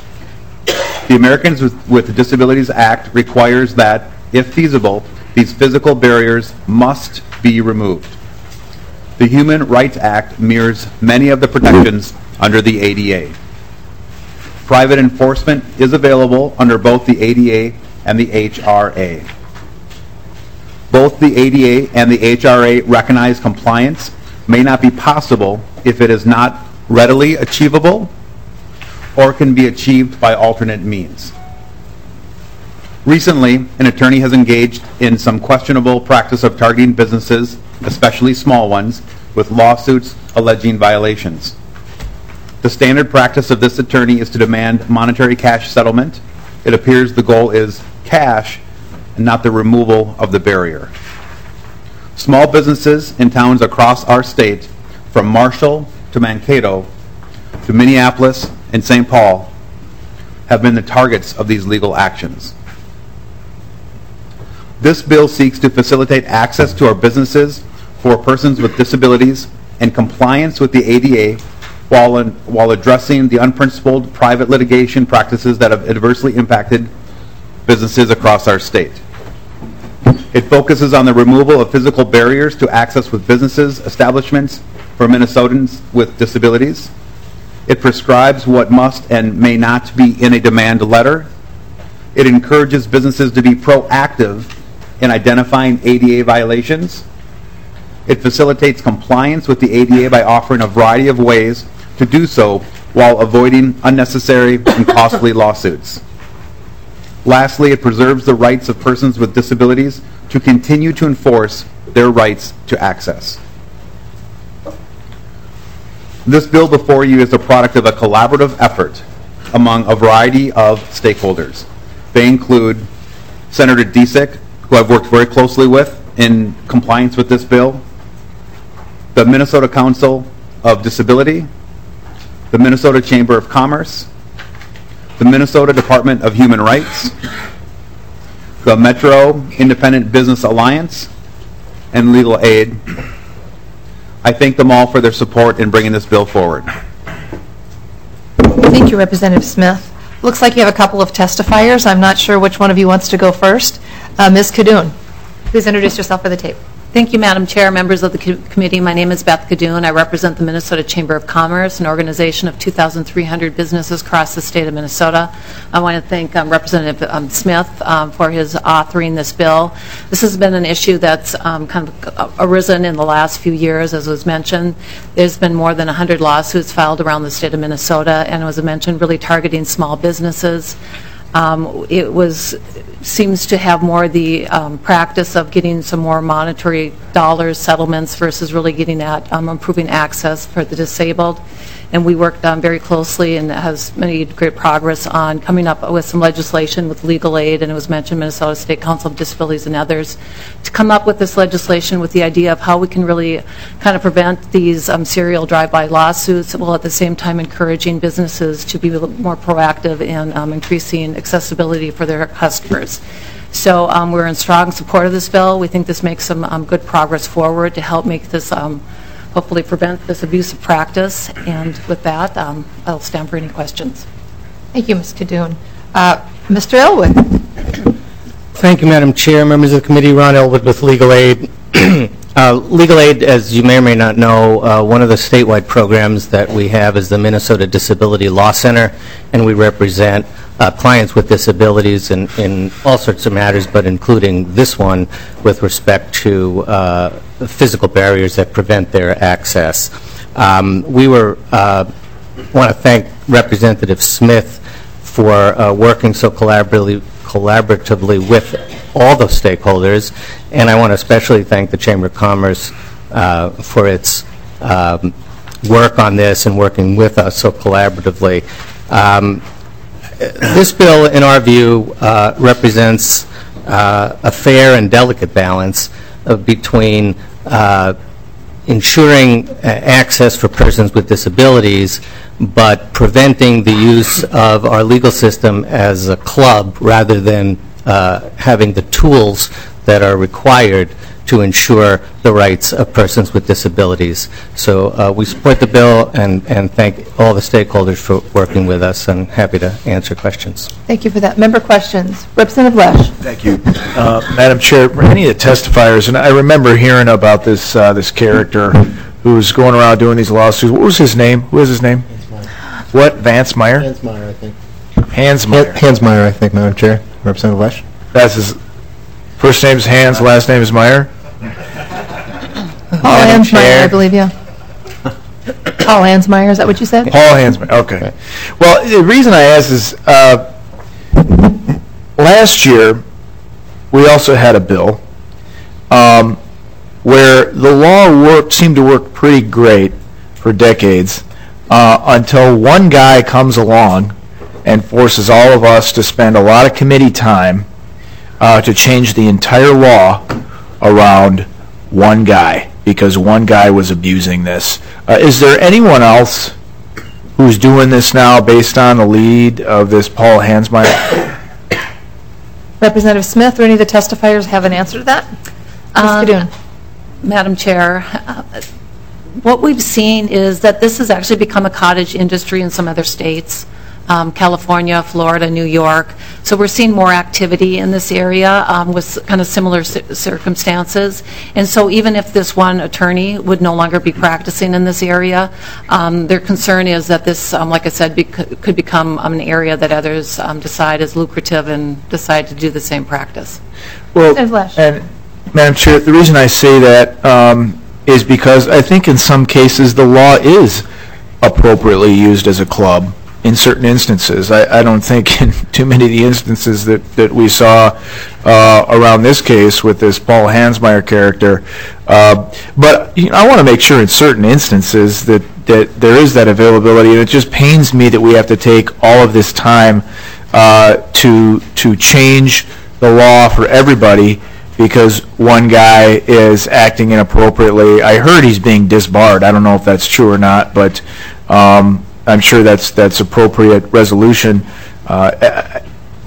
The Americans with, with Disabilities Act requires that, if feasible, these physical barriers must be removed. The Human Rights Act mirrors many of the protections under the A D A. Private enforcement is available under both the A D A and the H R A. Both the A D A and the H R A recognize compliance may not be possible if it is not readily achievable or can be achieved by alternate means. Recently, an attorney has engaged in some questionable practice of targeting businesses, especially small ones, with lawsuits alleging violations. The standard practice of this attorney is to demand monetary cash settlement. It appears the goal is cash and not the removal of the barrier. Small businesses in towns across our state, from Marshall to Mankato to Minneapolis and Saint Paul, have been the targets of these legal actions. This bill seeks to facilitate access to our businesses for persons with disabilities and compliance with the A D A while, in, while addressing the unprincipled private litigation practices that have adversely impacted businesses across our state. It focuses on the removal of physical barriers to access with businesses, establishments for Minnesotans with disabilities. It prescribes what must and may not be in a demand letter. It encourages businesses to be proactive in identifying A D A violations. It facilitates compliance with the A D A by offering a variety of ways to do so while avoiding unnecessary and costly lawsuits. Lastly, it preserves the rights of persons with disabilities to continue to enforce their rights to access. This bill before you is the product of a collaborative effort among a variety of stakeholders. They include Senator Disick, who I've worked very closely with in compliance with this bill, the Minnesota Council of Disability, the Minnesota Chamber of Commerce, the Minnesota Department of Human Rights, the Metro Independent Business Alliance, and Legal Aid. I thank them all for their support in bringing this bill forward. Thank you, Representative Smith. Looks like you have a couple of testifiers. I'm not sure which one of you wants to go first. Uh, Miz Kadoun, please introduce yourself for the tape. Thank you, Madam Chair, members of the co- committee. My name is Beth Gadoon. I represent the Minnesota Chamber of Commerce, an organization of two thousand three hundred businesses across the state of Minnesota. I want to thank um, Representative um, Smith um, for his authoring this bill. This has been an issue that's um, kind of arisen in the last few years, as was mentioned. There's been more than one hundred lawsuits filed around the state of Minnesota, and as I mentioned, really targeting small businesses. Um, it was seems to have more the um, practice of getting some more monetary dollars settlements versus really getting at um, improving access for the disabled. And we worked um, very closely and has made great progress on coming up with some legislation with legal aid, and it was mentioned Minnesota State Council of Disabilities and others, to come up with this legislation with the idea of how we can really kind of prevent these um, serial drive-by lawsuits, while at the same time encouraging businesses to be a little more proactive in um, increasing accessibility for their customers. So um, we're in strong support of this bill. We think this makes some um, good progress forward to help make this um, hopefully prevent this abusive practice. And with that, um, I'll stand for any questions. Thank you, Miz Kadoon. Uh, Mister Elwood. Thank you, Madam Chair, members of the committee. Ron Elwood with Legal Aid. uh, Legal Aid, as you may or may not know, uh, one of the statewide programs that we have is the Minnesota Disability Law Center, and we represent uh, clients with disabilities in, in all sorts of matters, but including this one with respect to uh, physical barriers that prevent their access. Um, we were uh, want to thank Representative Smith for uh, working so collaboratively, collaboratively with all the stakeholders, and I want to especially thank the Chamber of Commerce uh, for its um, work on this and working with us so collaboratively. Um, this bill, in our view, uh, represents uh, a fair and delicate balance uh, between uh, ensuring uh, access for persons with disabilities, but preventing the use of our legal system as a club rather than uh, having the tools that are required to ensure the rights of persons with disabilities. So uh, we support the bill and, and thank all the stakeholders for working with us, and happy to answer questions. Thank you for that. Member questions. Representative Lesh. Thank you. Uh, Madam Chair, any of the testifiers, and I remember hearing about this uh, this character who was going around doing these lawsuits. What was his name? What was his name? What? Vance Meyer? Hans Meyer, I think. Hans Meyer. Hans Meyer, I think, Madam Chair. Representative Lesh. That's his first name is Hans, last name is Meyer. Paul Hansmeyer, I believe, yeah. Paul Hansmeyer, is that what you said? Paul Hansmeyer, okay. Right. Well, the reason I asked is, uh, last year, we also had a bill um, where the law worked, seemed to work pretty great for decades uh, until one guy comes along and forces all of us to spend a lot of committee time uh, to change the entire law around one guy, because one guy was abusing this. Uh, is there anyone else who's doing this now based on the lead of this Paul Hansmeyer? Representative Smith or any of the testifiers have an answer to that? Um, Madam Chair, uh, what we've seen is that this has actually become a cottage industry in some other states. Um, California, Florida, New York. So we're seeing more activity in this area um, with kind of similar circumstances. And so even if this one attorney would no longer be practicing in this area, um, their concern is that this, um, like I said, be could become um, an area that others um, decide is lucrative and decide to do the same practice. Well, and Madam Chair, the reason I say that um, is because I think in some cases the law is appropriately used as a club. In certain instances. I, I don't think in too many of the instances that, that we saw uh, around this case with this Paul Hansmeyer character. Uh, but you know, I want to make sure in certain instances that, that there is that availability, and it just pains me that we have to take all of this time uh, to, to change the law for everybody because one guy is acting inappropriately. I heard he's being disbarred. I don't know if that's true or not, but um, I'm sure that's that's appropriate resolution. Uh,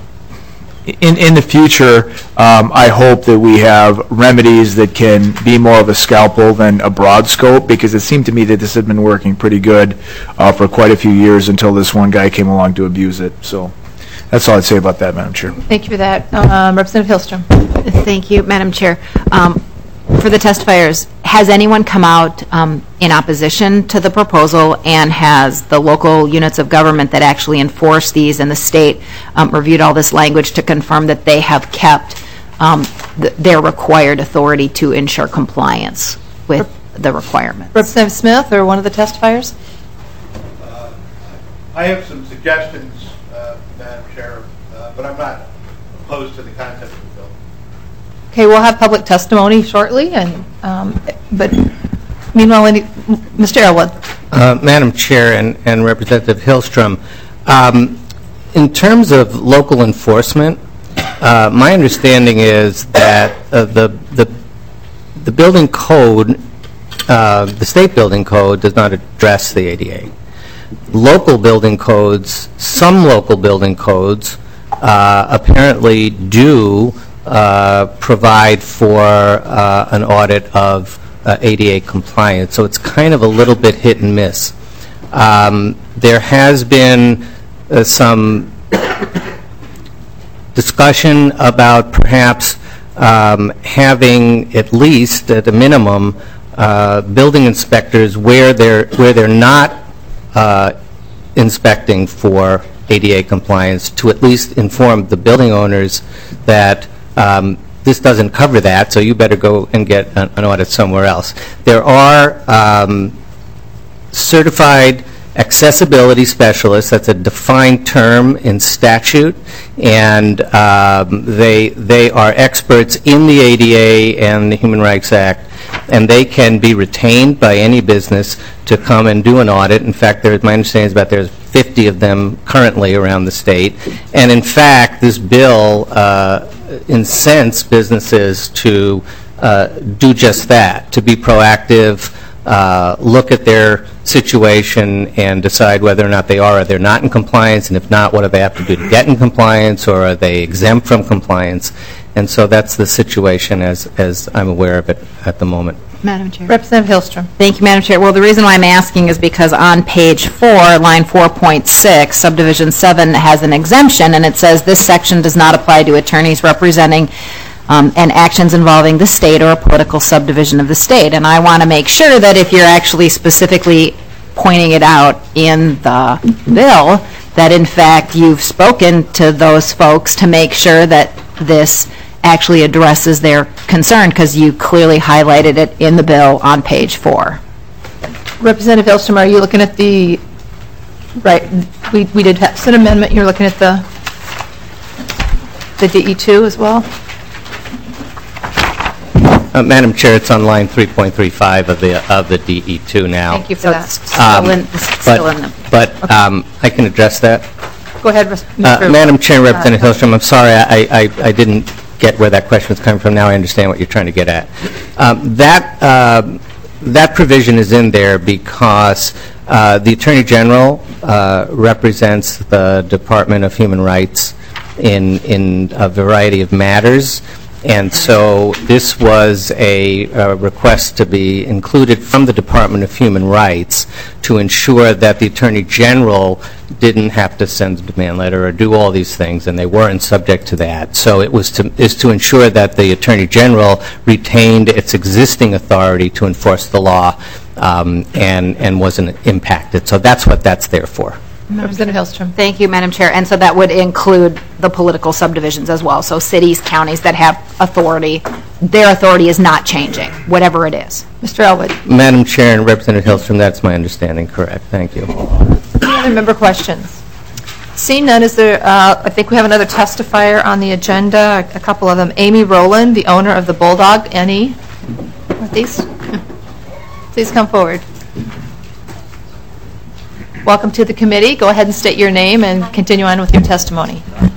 in in the future, um, I hope that we have remedies that can be more of a scalpel than a broad scope, because it seemed to me that this had been working pretty good uh, for quite a few years until this one guy came along to abuse it. So that's all I'd say about that, Madam Chair. Thank you for that. Um, Representative Hillstrom. Thank you, Madam Chair. Um, for the testifiers, has anyone come out um, in opposition to the proposal, and has the local units of government that actually enforce these and the state um, reviewed all this language to confirm that they have kept um, th- their required authority to ensure compliance with the requirements? Representative Smith or one of the testifiers? Uh, I have some suggestions, uh, Madam Chair, uh, but I'm not opposed to the concept of the bill. Okay, we'll have public testimony shortly, and um, but meanwhile, any, Mister Elwood. Uh, Madam Chair and, and Representative Hillstrom, um, in terms of local enforcement, uh, my understanding is that uh, the, the, the building code, uh, the state building code does not address the A D A. Local building codes, some local building codes uh, apparently do uh, provide for uh, an audit of uh, A D A compliance. So it's kind of a little bit hit and miss. Um, there has been uh, some discussion about perhaps um, having at least, at a minimum, uh, building inspectors where they're where they're not uh, inspecting for A D A compliance to at least inform the building owners that um, this doesn't cover that, so you better go and get an, an audit somewhere else. There are um, certified accessibility specialists. That's a defined term in statute, and um, they they are experts in the A D A and the Human Rights Act, and they can be retained by any business to come and do an audit. In fact, there's, my understanding is about there's fifty of them currently around the state, and in fact, this bill uh, incents businesses to uh, do just that, to be proactive, uh, look at their situation and decide whether or not they are or they're not in compliance, and if not, what do they have to do to get in compliance, or are they exempt from compliance? And so that's the situation as, as I'm aware of it at the moment. Madam Chair. Representative Hillstrom. Thank you, Madam Chair. Well, the reason why I'm asking is because on page four, line four point six, subdivision seven has an exemption, and it says this section does not apply to attorneys representing um, and actions involving the state or a political subdivision of the state. And I want to make sure that if you're actually specifically pointing it out in the bill, that in fact you've spoken to those folks to make sure that this actually addresses their concern, because you clearly highlighted it in the bill on page four. Representative Hillstrom, are you looking at the, right, we, we did have an amendment, you're looking at the the D E two as well? Uh, Madam Chair, it's on line three point three five of the of the D E two now. Thank you for that. Still in, still in the, But, but um, I can address that. Go ahead, Mister Uh, Madam Chair and Representative Hillstrom, I'm sorry, I, I, I didn't get where that question was coming from. Now I understand what you're trying to get at. Um, that, uh, that provision is in there because uh, the Attorney General uh, represents the Department of Human Rights in, in a variety of matters. And so this was a, a request to be included from the Department of Human Rights to ensure that the Attorney General didn't have to send a demand letter or do all these things, and they weren't subject to that. So it was to, is to ensure that the Attorney General retained its existing authority to enforce the law um, and, and wasn't impacted. So that's what that's there for. Representative Hillstrom. Thank you, Madam Chair. And so that would include the political subdivisions as well. So cities, counties that have authority, their authority is not changing, whatever it is. Mister Elwood. Madam Chair and Representative Hillstrom, that's my understanding, correct. Thank you. Any other member questions? Seeing none, is there, uh, I think we have another testifier on the agenda, a couple of them. Amy Rowland, the owner of the Bulldog N E Northeast. Please come forward. Welcome to the committee. Go ahead and state your name and continue on with your testimony.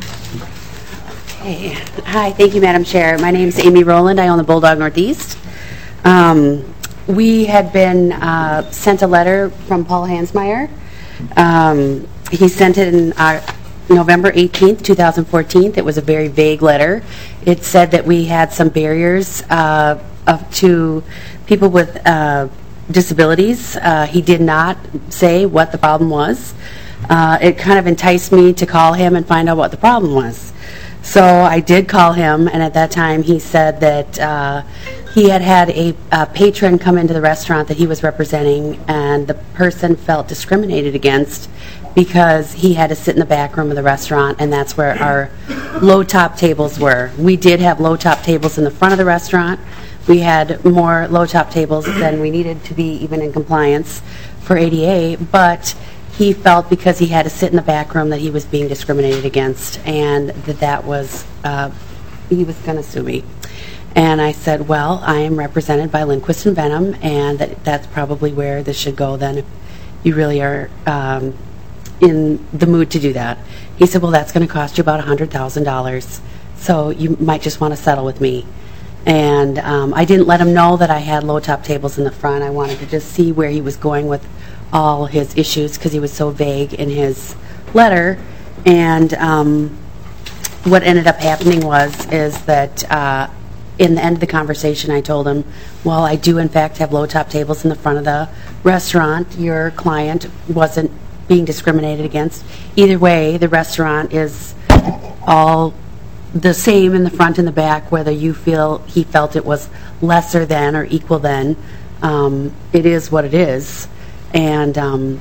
Hey. Hi, thank you, Madam Chair. My name is Amy Rowland. I own the Bulldog Northeast. Um, we had been uh, sent a letter from Paul Hansmeyer. Um, he sent it in uh, November eighteenth, two thousand fourteen. It was a very vague letter. It said that we had some barriers uh, of, to people with uh, disabilities. Uh, he did not say what the problem was. Uh, it kind of enticed me to call him and find out what the problem was. So I did call him, and at that time he said that uh, he had had a uh, patron come into the restaurant that he was representing, and the person felt discriminated against because he had to sit in the back room of the restaurant, and that's where our low-top tables were. We did have low-top tables in the front of the restaurant. We had more low-top tables than we needed to be even in compliance for A D A, but he felt because he had to sit in the back room that he was being discriminated against, and that that was, uh, he was going to sue me. And I said, well, I am represented by Lindquist and Venom, and that that's probably where this should go then if you really are um, in the mood to do that. He said, well, that's going to cost you about one hundred thousand dollars, so you might just want to settle with me. And um, I didn't let him know that I had low-top tables in the front. I wanted to just see where he was going with all his issues because he was so vague in his letter. And um, what ended up happening was is that uh, in the end of the conversation, I told him, well, I do in fact have low-top tables in the front of the restaurant. Your client wasn't being discriminated against. Either way, the restaurant is all the same in the front and the back, whether you feel he felt it was lesser than or equal than. Um, it is what it is. And um,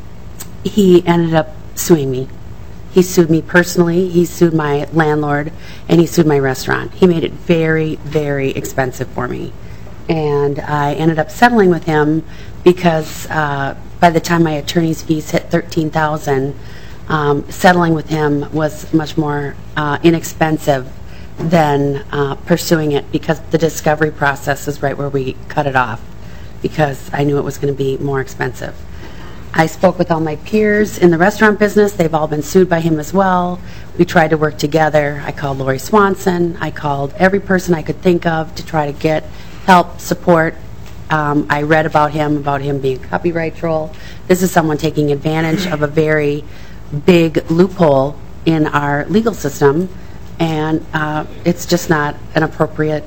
he ended up suing me. He sued me personally, he sued my landlord, and he sued my restaurant. He made it very, very expensive for me. And I ended up settling with him because uh, by the time my attorney's fees hit thirteen thousand dollars, um, settling with him was much more uh, inexpensive than uh, pursuing it because the discovery process is right where we cut it off because I knew it was going to be more expensive. I spoke with all my peers in the restaurant business. They've all been sued by him as well. We tried to work together. I called Lori Swanson. I called every person I could think of to try to get help, support. Um, I read about him, about him being a copyright troll. This is someone taking advantage of a very big loophole in our legal system, and uh, it's just not an appropriate,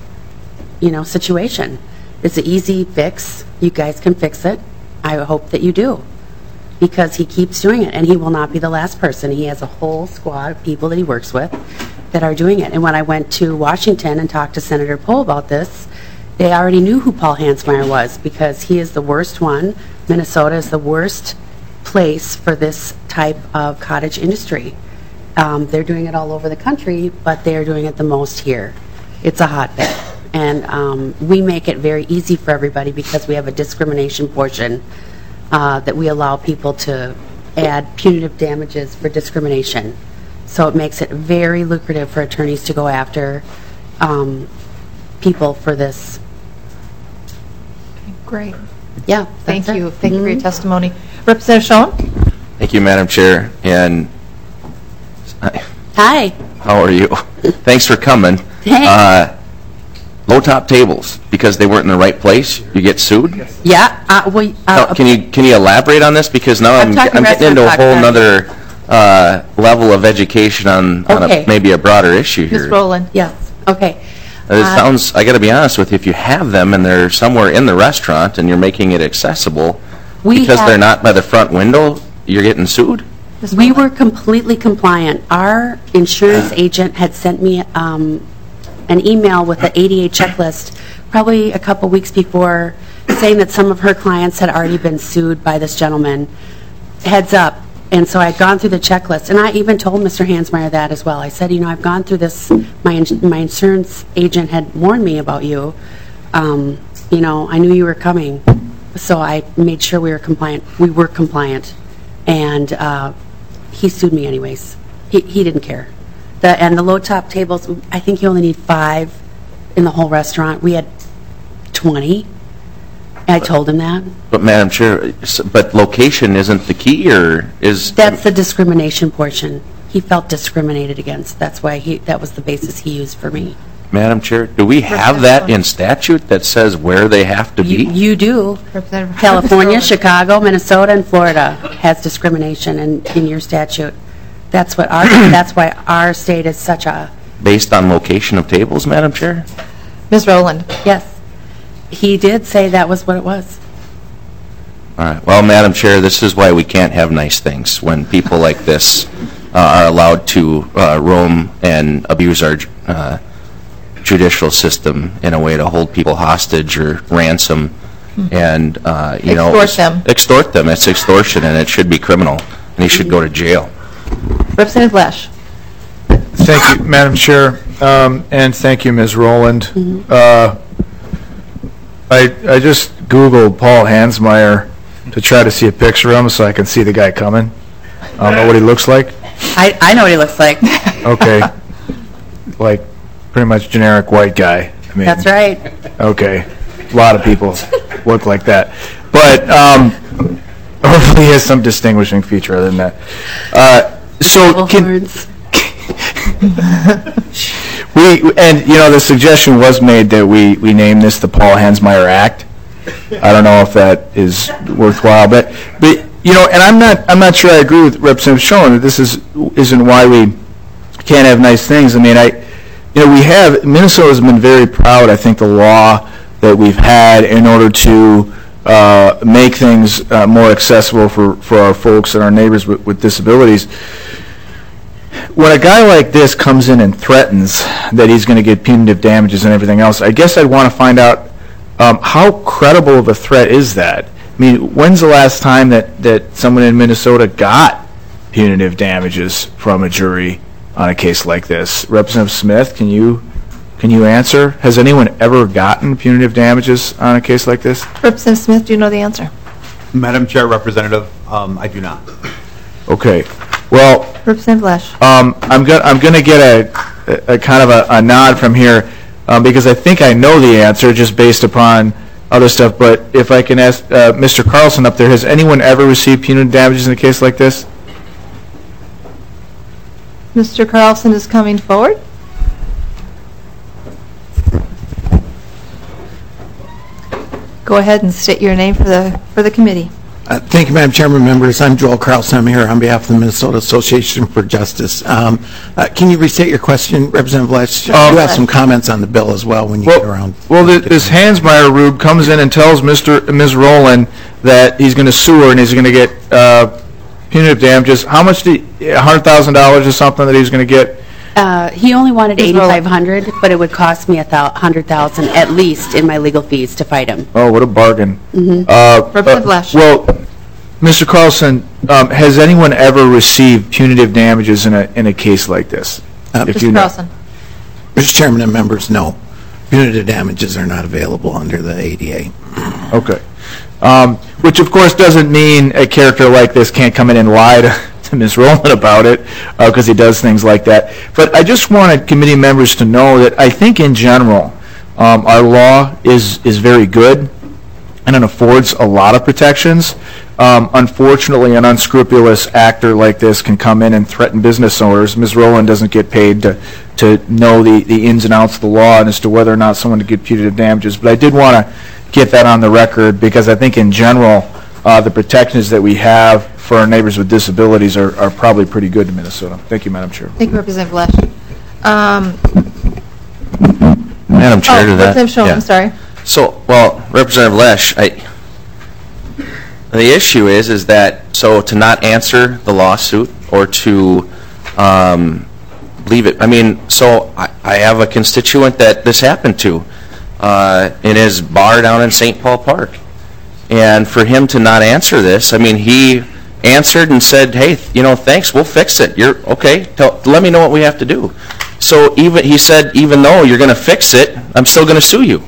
you know, situation. It's an easy fix. You guys can fix it. I hope that you do, because he keeps doing it, and he will not be the last person. He has a whole squad of people that he works with that are doing it. And when I went to Washington and talked to Senator Poe about this, they already knew who Paul Hansmeier was, because he is the worst one. Minnesota is the worst place for this type of cottage industry. Um, they're doing it all over the country, but they're doing it the most here. It's a hotbed. And um, we make it very easy for everybody because we have a discrimination portion uh, that we allow people to add punitive damages for discrimination. So it makes it very lucrative for attorneys to go after um, people for this. Great. Yeah. Thank that's you. it. Thank you for your Mhm. testimony. Representative Schoen? Thank you, Madam Chair. And Hi. how are you? Thanks for coming. Hey. Uh, low-top tables, because they weren't in the right place, you get sued? Yeah. Uh, well, uh, Now, Can you, can you elaborate on this? Because now I'm I'm, talking I'm getting into a restaurant whole talk, nother uh, level of education on, on Okay. a, maybe a broader issue Miz here. Rowland? Yes. Okay. It Uh, sounds, I got to be honest with you, if you have them and they're somewhere in the restaurant and you're making it accessible, We because have- they're not by the front window, you're getting sued? We were completely compliant. Our insurance agent had sent me um, an email with an A D A checklist probably a couple weeks before, saying that some of her clients had already been sued by this gentleman. Heads up. And so I had gone through the checklist, and I even told Mister Hansmeier that as well. I said, you know, I've gone through this. My ins- my insurance agent had warned me about you. Um, you know, I knew you were coming, so I made sure we were compliant. We were compliant, and uh, he sued me anyways. He he didn't care. The and the low top tables. I think you only need five in the whole restaurant. We had twenty. I told him that. But Madam Chair, s- but location isn't the key, or is? That's the discrimination portion. He felt discriminated against. That's why he, that was the basis he used for me. Madam Chair, do we have that in statute that says where they have to You, be? you do. Representative California, Chicago, Minnesota, and Florida has discrimination in, in your statute. That's what our, that's why our state is such a, Based on location of tables, Madam Chair? Miz Rowland? yes. He did say that was what it was. All right. Well, Madam Chair, this is why we can't have nice things, when people like this uh, are allowed to uh, roam and abuse our uh, judicial system in a way to hold people hostage or ransom and, uh, you know... Extort them. Extort them. It's extortion, and it should be criminal, and he should go to jail. Representative Lesh. Thank you, Madam Chair, um, and thank you, Miz Rowland. Mm-hmm. Uh, I I just Googled Paul Hansmeier to try to see a picture of him so I can see the guy coming. I don't know what he looks like. I, I know what he looks like. Okay. Like, pretty much generic white guy. I mean, That's right. Okay. A lot of people look like that. But um, hopefully he has some distinguishing feature other than that. Uh, so can, we, and you know, the suggestion was made that we, we name this the Paul Hansmeier Act. I don't know if that is worthwhile, but but you know, and I'm not I'm not sure I agree with Representative Schoen that this is isn't why we can't have nice things. I mean, I you know we have Minnesota's been very proud. I think the law that we've had in order to uh, make things uh, more accessible for, for our folks and our neighbors with, with disabilities. When a guy like this comes in and threatens that he's going to get punitive damages and everything else, I guess I'd want to find out um, how credible of a threat is that? I mean, when's the last time that, that someone in Minnesota got punitive damages from a jury on a case like this? Representative Smith, can you can you answer? Has anyone ever gotten punitive damages on a case like this? Representative Smith, do you know the answer? Madam Chair, Representative, um, I do not. Okay. Well, Representative Lesh. Um, I'm going I'm going to get a, a kind of a, a nod from here um, because I think I know the answer just based upon other stuff. But if I can ask uh, Mister Carlson up there, has anyone ever received punitive damages in a case like this? Mister Carlson is coming forward. Go ahead and state your name for the for the committee. Uh, thank you, Madam Chairman, members. I'm Joel Carlson. I'm here on behalf of the Minnesota Association for Justice. Um, uh, can you restate your question, Representative Lesh? Um, you have some comments on the bill as well when you well, get around. Well, this, this Hansmeier rube comes in and tells Mister Miz Rowland that he's going to sue her and he's going to get uh, punitive damages. How much? Do one hundred thousand dollars or something that he's going to get? Uh, he only wanted eighty-five hundred dollars, but it would cost me a one hundred thousand dollars at least in my legal fees to fight him. Oh, what a bargain. Mm-hmm. Uh, Representative Lesh. Well, Mister Carlson, um, has anyone ever received punitive damages in a in a case like this? Uh, if Mister you know. Carlson. Mister Chairman and members, no. Punitive damages are not available under the A D A. Okay. Um, which, of course, doesn't mean a character like this can't come in and lie to, to Miz Rowland about it, because uh, he does things like that. But I just wanted committee members to know that I think, in general, um, our law is, is very good, and it affords a lot of protections. Um, unfortunately, an unscrupulous actor like this can come in and threaten business owners. Miz Rowland doesn't get paid to, to know the, the ins and outs of the law and as to whether or not someone to get punitive damages. But I did want to get that on the record because I think in general uh, the protections that we have for our neighbors with disabilities are, are probably pretty good in Minnesota. Thank you, Madam Chair. Thank you, Representative Lesh. Um, Madam Chair, oh, to that. Representative Schoen, yeah. I'm sorry. So, well, Representative Lesh, I, the issue is, is that, so to not answer the lawsuit or to um, leave it, I mean, so I, I have a constituent that this happened to uh, in his bar down in Saint Paul Park. And for him to not answer this, I mean, he answered and said, hey, you know, thanks, we'll fix it. You're okay, tell, let me know what we have to do. So even he said, even though you're going to fix it, I'm still going to sue you.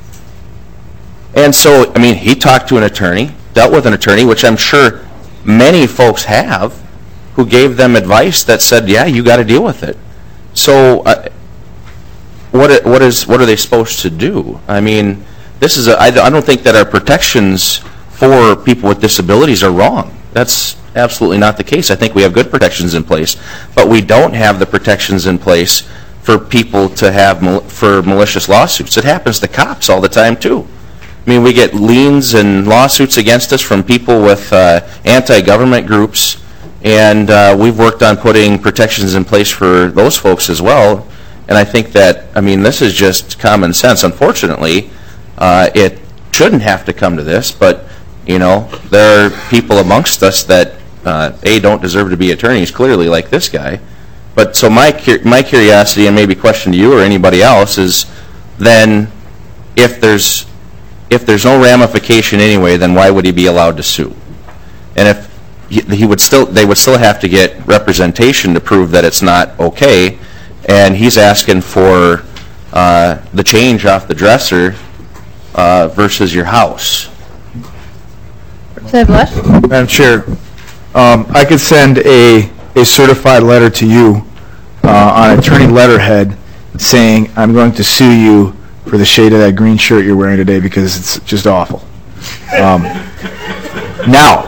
And so, I mean, he talked to an attorney, dealt with an attorney, which I'm sure many folks have, who gave them advice that said, yeah, you got to deal with it. So uh, what, what, is, what are they supposed to do? I mean, this is a, I, I don't think that our protections for people with disabilities are wrong. That's absolutely not the case. I think we have good protections in place, but we don't have the protections in place for people to have mal for malicious lawsuits. It happens to cops all the time, too. I mean, we get liens and lawsuits against us from people with uh, anti-government groups, and uh, we've worked on putting protections in place for those folks as well. And I think that, I mean, this is just common sense. Unfortunately, uh, it shouldn't have to come to this, but, you know, there are people amongst us that, uh, A, don't deserve to be attorneys, clearly, like this guy, But so my cur- my curiosity and maybe question to you or anybody else is, then if there's if there's no ramification anyway, then why would he be allowed to sue? And if he, he would still they would still have to get representation to prove that it's not okay, and he's asking for uh, the change off the dresser uh, versus your house. Representative Lesh? Madam Chair, um, I could send a, a certified letter to you uh, on attorney letterhead saying I'm going to sue you for the shade of that green shirt you're wearing today because it's just awful. Um, now,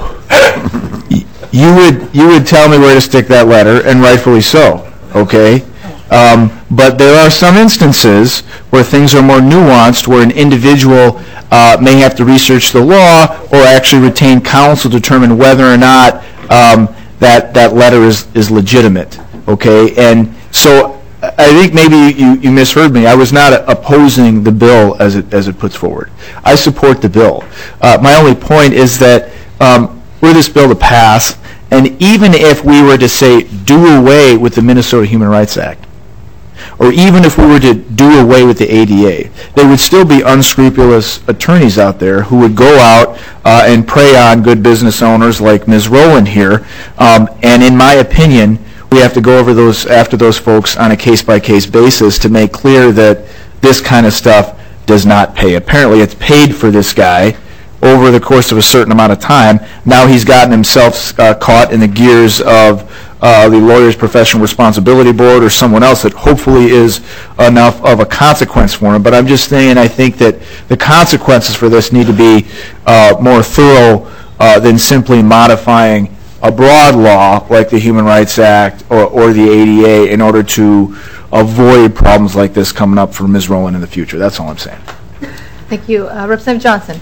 y- you would you would tell me where to stick that letter, and rightfully so, okay? Um, but there are some instances where things are more nuanced, where an individual uh, may have to research the law or actually retain counsel to determine whether or not um, that, that letter is, is legitimate, okay? And so I think maybe you, you misheard me. I was not opposing the bill as it, as it puts forward. I support the bill. Uh, my only point is that um, were this bill to pass, and even if we were to say do away with the Minnesota Human Rights Act, or even if we were to do away with the A D A, there would still be unscrupulous attorneys out there who would go out uh, and prey on good business owners like Miz Rowland here. Um, and in my opinion, we have to go over those after those folks on a case-by-case basis to make clear that this kind of stuff does not pay. Apparently, it's paid for this guy over the course of a certain amount of time. Now he's gotten himself uh, caught in the gears of uh, the Lawyers Professional Responsibility Board or someone else that hopefully is enough of a consequence for him. But I'm just saying I think that the consequences for this need to be uh, more thorough uh, than simply modifying a broad law like the Human Rights Act or, or the A D A in order to avoid problems like this coming up for Miz Rowland in the future. That's all I'm saying. Thank you. Uh, Representative Johnson.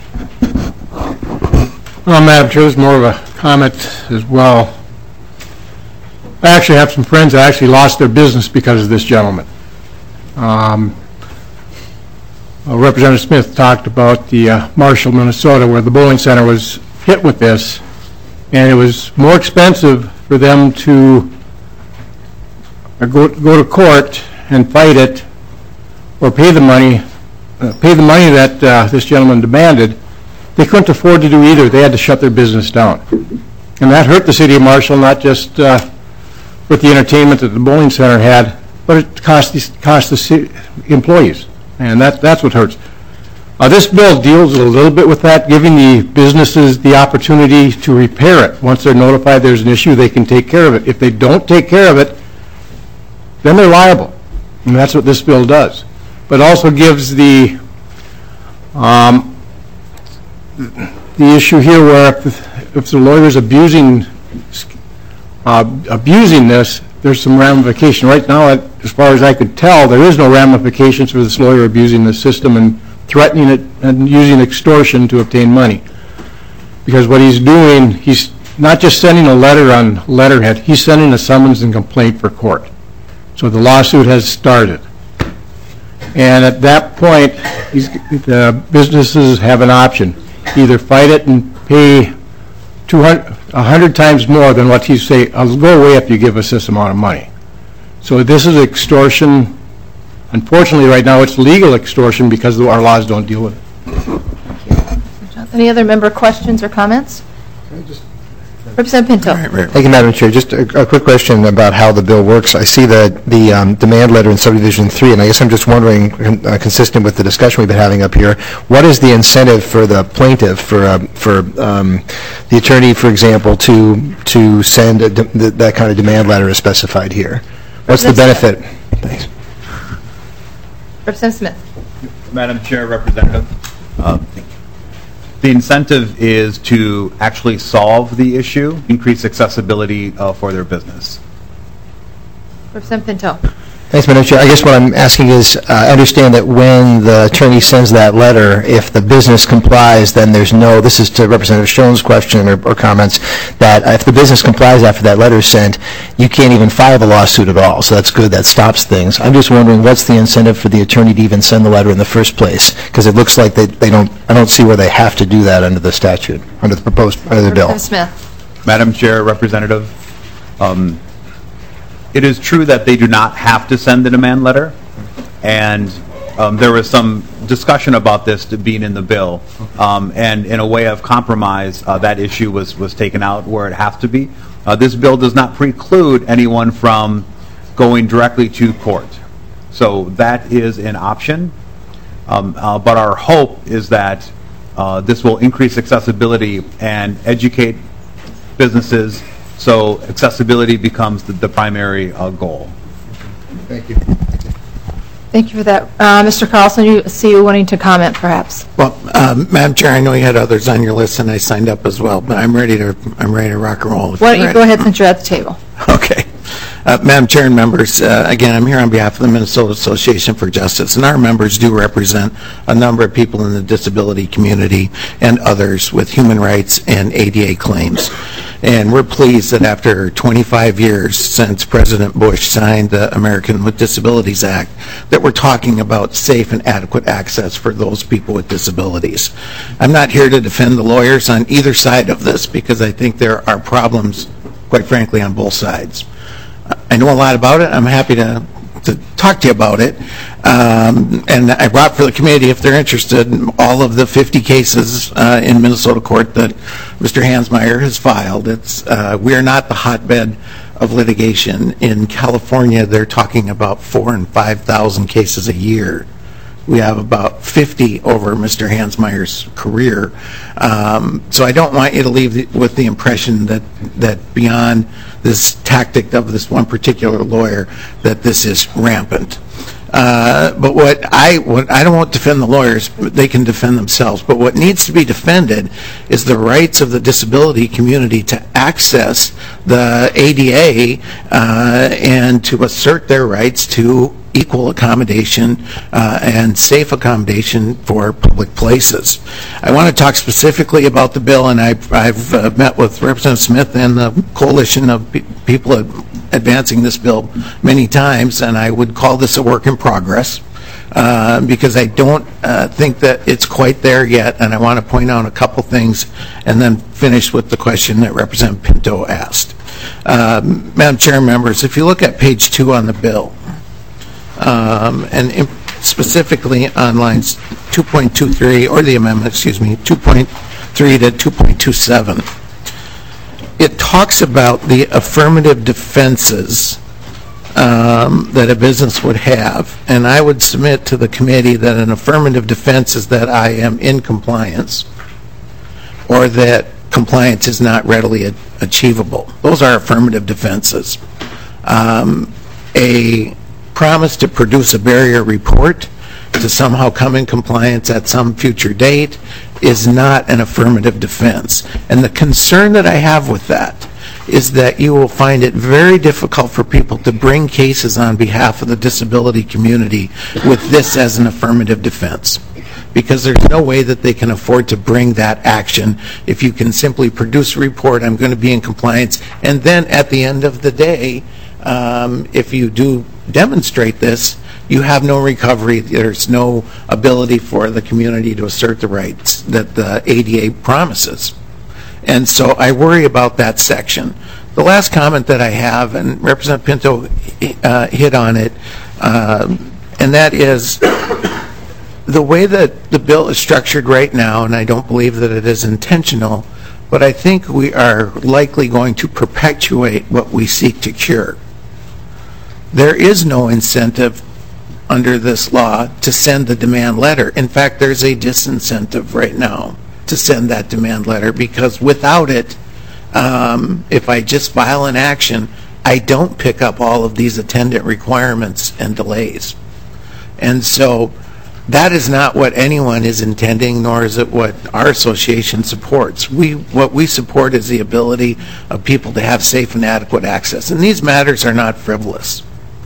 Well, Madam Chair, this is more of a comment as well. I actually have some friends that actually lost their business because of this gentleman. Um, uh, Representative Smith talked about the uh, Marshall, Minnesota, where the bowling center was hit with this, and it was more expensive for them to uh, go, go to court and fight it or pay the money, uh, pay the money that uh, this gentleman demanded. They couldn't afford to do either. They had to shut their business down. And that hurt the city of Marshall, not just uh, with the entertainment that the bowling center had, but it cost the, cost the city employees. And that, that's what hurts. Uh, this bill deals a little bit with that, giving the businesses the opportunity to repair it. Once they're notified there's an issue, they can take care of it. If they don't take care of it, then they're liable. And that's what this bill does. But it also gives the um, the issue here where if, if the lawyer's abusing uh, abusing this, there's some ramification. Right now, as far as I could tell, there is no ramifications for this lawyer abusing the system and threatening it and using extortion to obtain money. Because what he's doing, he's not just sending a letter on letterhead, he's sending a summons and complaint for court. So the lawsuit has started. And at that point, he's, the businesses have an option. Either fight it and pay two hundred, one hundred times more than what he's saying, I'll go away if you give us this amount of money. So this is extortion. Unfortunately, right now, it's legal extortion because our laws don't deal with it. Any other member questions or comments? Representative Pinto. Right, right. Thank you, Madam Chair. Just a, a quick question about how the bill works. I see the, the um, demand letter in subdivision three, and I guess I'm just wondering, uh, consistent with the discussion we've been having up here, what is the incentive for the plaintiff, for uh, for um, the attorney, for example, to to send a de the, that kind of demand letter as specified here? What's the benefit? Thanks. Representative Smith. Madam Chair, Representative. Uh, The incentive is to actually solve the issue, increase accessibility uh, for their business. Representative Pinto. Thanks, Madam Chair. I guess what I'm asking is, uh, I understand that when the attorney sends that letter, if the business complies, then there's no, this is to Representative Schoen's question or, or comments, that if the business complies after that letter is sent, you can't even file the lawsuit at all. So that's good. That stops things. I'm just wondering, what's the incentive for the attorney to even send the letter in the first place? Because it looks like they, they don't, I don't see where they have to do that under the statute, under the proposed, under the bill. Representative Smith. Madam Chair, Representative, um, It is true that they do not have to send the demand letter, and um, there was some discussion about this to being in the bill, um, and in a way of compromise, uh, that issue was, was taken out where it has to be. Uh, this bill does not preclude anyone from going directly to court. So that is an option, um, uh, but our hope is that uh, this will increase accessibility and educate businesses so accessibility becomes the, the primary uh, goal. Thank you. Thank you for that. Uh, Mister Carlson, you see you wanting to comment, perhaps? Well, um, Madam Chair, I know you had others on your list, and I signed up as well, but I'm ready to, I'm ready to rock and roll. Why don't you go ahead since you're at the table? Okay. Uh, Madam Chair and members, uh, again, I'm here on behalf of the Minnesota Association for Justice, and our members do represent a number of people in the disability community and others with human rights and A D A claims. And we're pleased that after twenty-five years since President Bush signed the American with Disabilities Act, that we're talking about safe and adequate access for those people with disabilities. I'm not here to defend the lawyers on either side of this, because I think there are problems, quite frankly, on both sides. I know a lot about it. I'm happy to, to talk to you about it. Um, and I brought for the committee, if they're interested, all of the fifty cases uh, in Minnesota court that Mister Hansmeier has filed. It's, uh, we are not the hotbed of litigation. In California, they're talking about four and five thousand cases a year. We have about fifty over Mister Hansmeier's career. Um, so I don't want you to leave the, with the impression that, that beyond this tactic of this one particular lawyer, that this is rampant. Uh, but what I what I don't want to defend the lawyers, they can defend themselves. But what needs to be defended is the rights of the disability community to access the A D A uh, and to assert their rights to equal accommodation uh, and safe accommodation for public places. I want to talk specifically about the bill, and I've, I've uh, met with Representative Smith and the coalition of pe people advancing this bill many times, and I would call this a work in progress uh, because I don't uh, think that it's quite there yet, and I want to point out a couple things and then finish with the question that Representative Pinto asked. Um, Madam Chair and members, if you look at page two on the bill, Um, and in, specifically on lines two point two three, or the amendment, excuse me, two point three to two point two seven, it talks about the affirmative defenses um, that a business would have, and I would submit to the committee that an affirmative defense is that I am in compliance, or that compliance is not readily achievable. Those are affirmative defenses. Um, a promise to produce a barrier report to somehow come in compliance at some future date is not an affirmative defense. And the concern that I have with that is that you will find it very difficult for people to bring cases on behalf of the disability community with this as an affirmative defense, because there's no way that they can afford to bring that action if you can simply produce a report, I'm going to be in compliance, and then at the end of the day, um, if you do demonstrate this, you have no recovery. There's no ability for the community to assert the rights that the A D A promises. And so I worry about that section. The last comment that I have, and Representative Pinto uh, hit on it, uh, and that is the way that the bill is structured right now, and I don't believe that it is intentional, but I think we are likely going to perpetuate what we seek to cure. There is no incentive under this law to send the demand letter. In fact, there's a disincentive right now to send that demand letter, because without it, um, if I just file an action, I don't pick up all of these attendant requirements and delays. And so that is not what anyone is intending, nor is it what our association supports. We, what we support is the ability of people to have safe and adequate access. And these matters are not frivolous.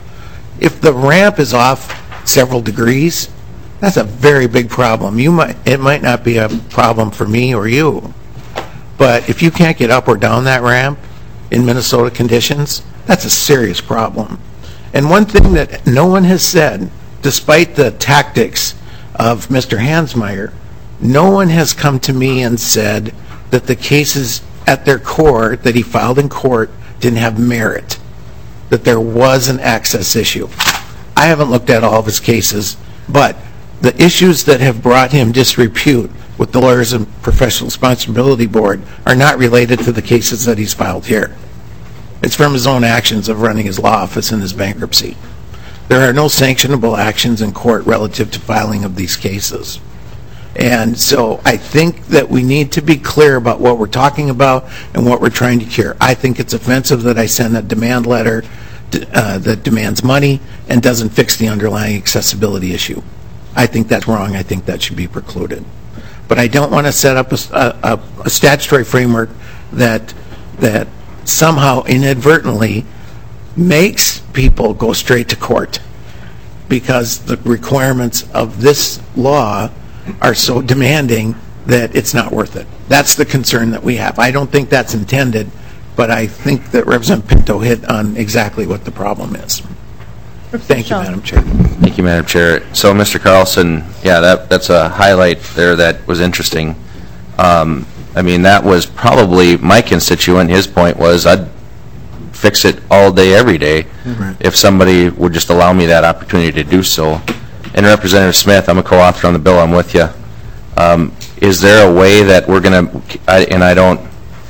If the ramp is off several degrees, that's a very big problem. You might, it might not be a problem for me or you, but if you can't get up or down that ramp in Minnesota conditions, that's a serious problem. And one thing that no one has said, despite the tactics of Mister Hansmeier, no one has come to me and said that the cases at their core that he filed in court didn't have merit. that there was an access issue. I haven't looked at all of his cases, but the issues that have brought him disrepute with the Lawyers and Professional Responsibility Board are not related to the cases that he's filed here. It's from his own actions of running his law office and his bankruptcy. There are no sanctionable actions in court relative to filing of these cases. And so I think that we need to be clear about what we're talking about and what we're trying to cure. I think it's offensive that I send a demand letter uh, that demands money and doesn't fix the underlying accessibility issue. I think that's wrong. I think that should be precluded. But I don't want to set up a, a, a statutory framework that that somehow inadvertently makes people go straight to court because the requirements of this law are so demanding that it's not worth it. That's the concern that we have. I don't think that's intended, but I think that Representative Pinto hit on exactly what the problem is. Thank you, Madam Chair. Thank you, Madam Chair. So, Mister Carlson, yeah, that that's a highlight there that was interesting. Um, I mean, that was probably my constituent. His point was I'd fix it all day, every day, right, if somebody would just allow me that opportunity to do so. And Representative Smith, I'm a co-author on the bill. I'm with you. Um, is there a way that we're going to, and I don't,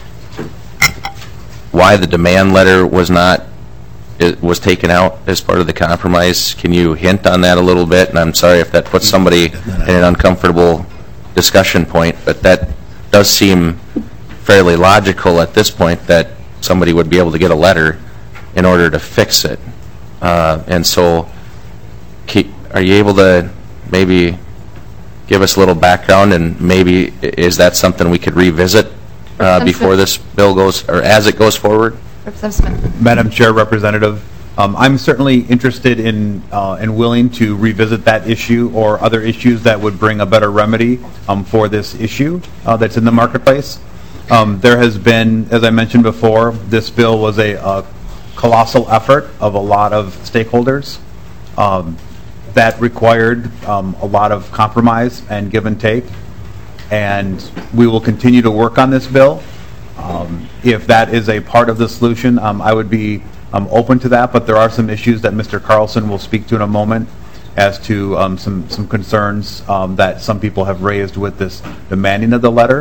why the demand letter was not, it was taken out as part of the compromise? Can you hint on that a little bit? And I'm sorry if that puts somebody in an uncomfortable discussion point, but that does seem fairly logical at this point that somebody would be able to get a letter in order to fix it. Uh, and so, keep, are you able to maybe give us a little background, and maybe is that something we could revisit uh, before this bill goes, or as it goes forward? Representative Smith. Madam Chair, Representative, um, I'm certainly interested in uh, and willing to revisit that issue or other issues that would bring a better remedy um, for this issue uh, that's in the marketplace. Um, there has been, as I mentioned before, this bill was a, a colossal effort of a lot of stakeholders um, that required um, a lot of compromise and give and take. And we will continue to work on this bill. Um, if that is a part of the solution, um, I would be um, open to that, but there are some issues that Mister Carlson will speak to in a moment as to um, some, some concerns um, that some people have raised with this demanding of the letter.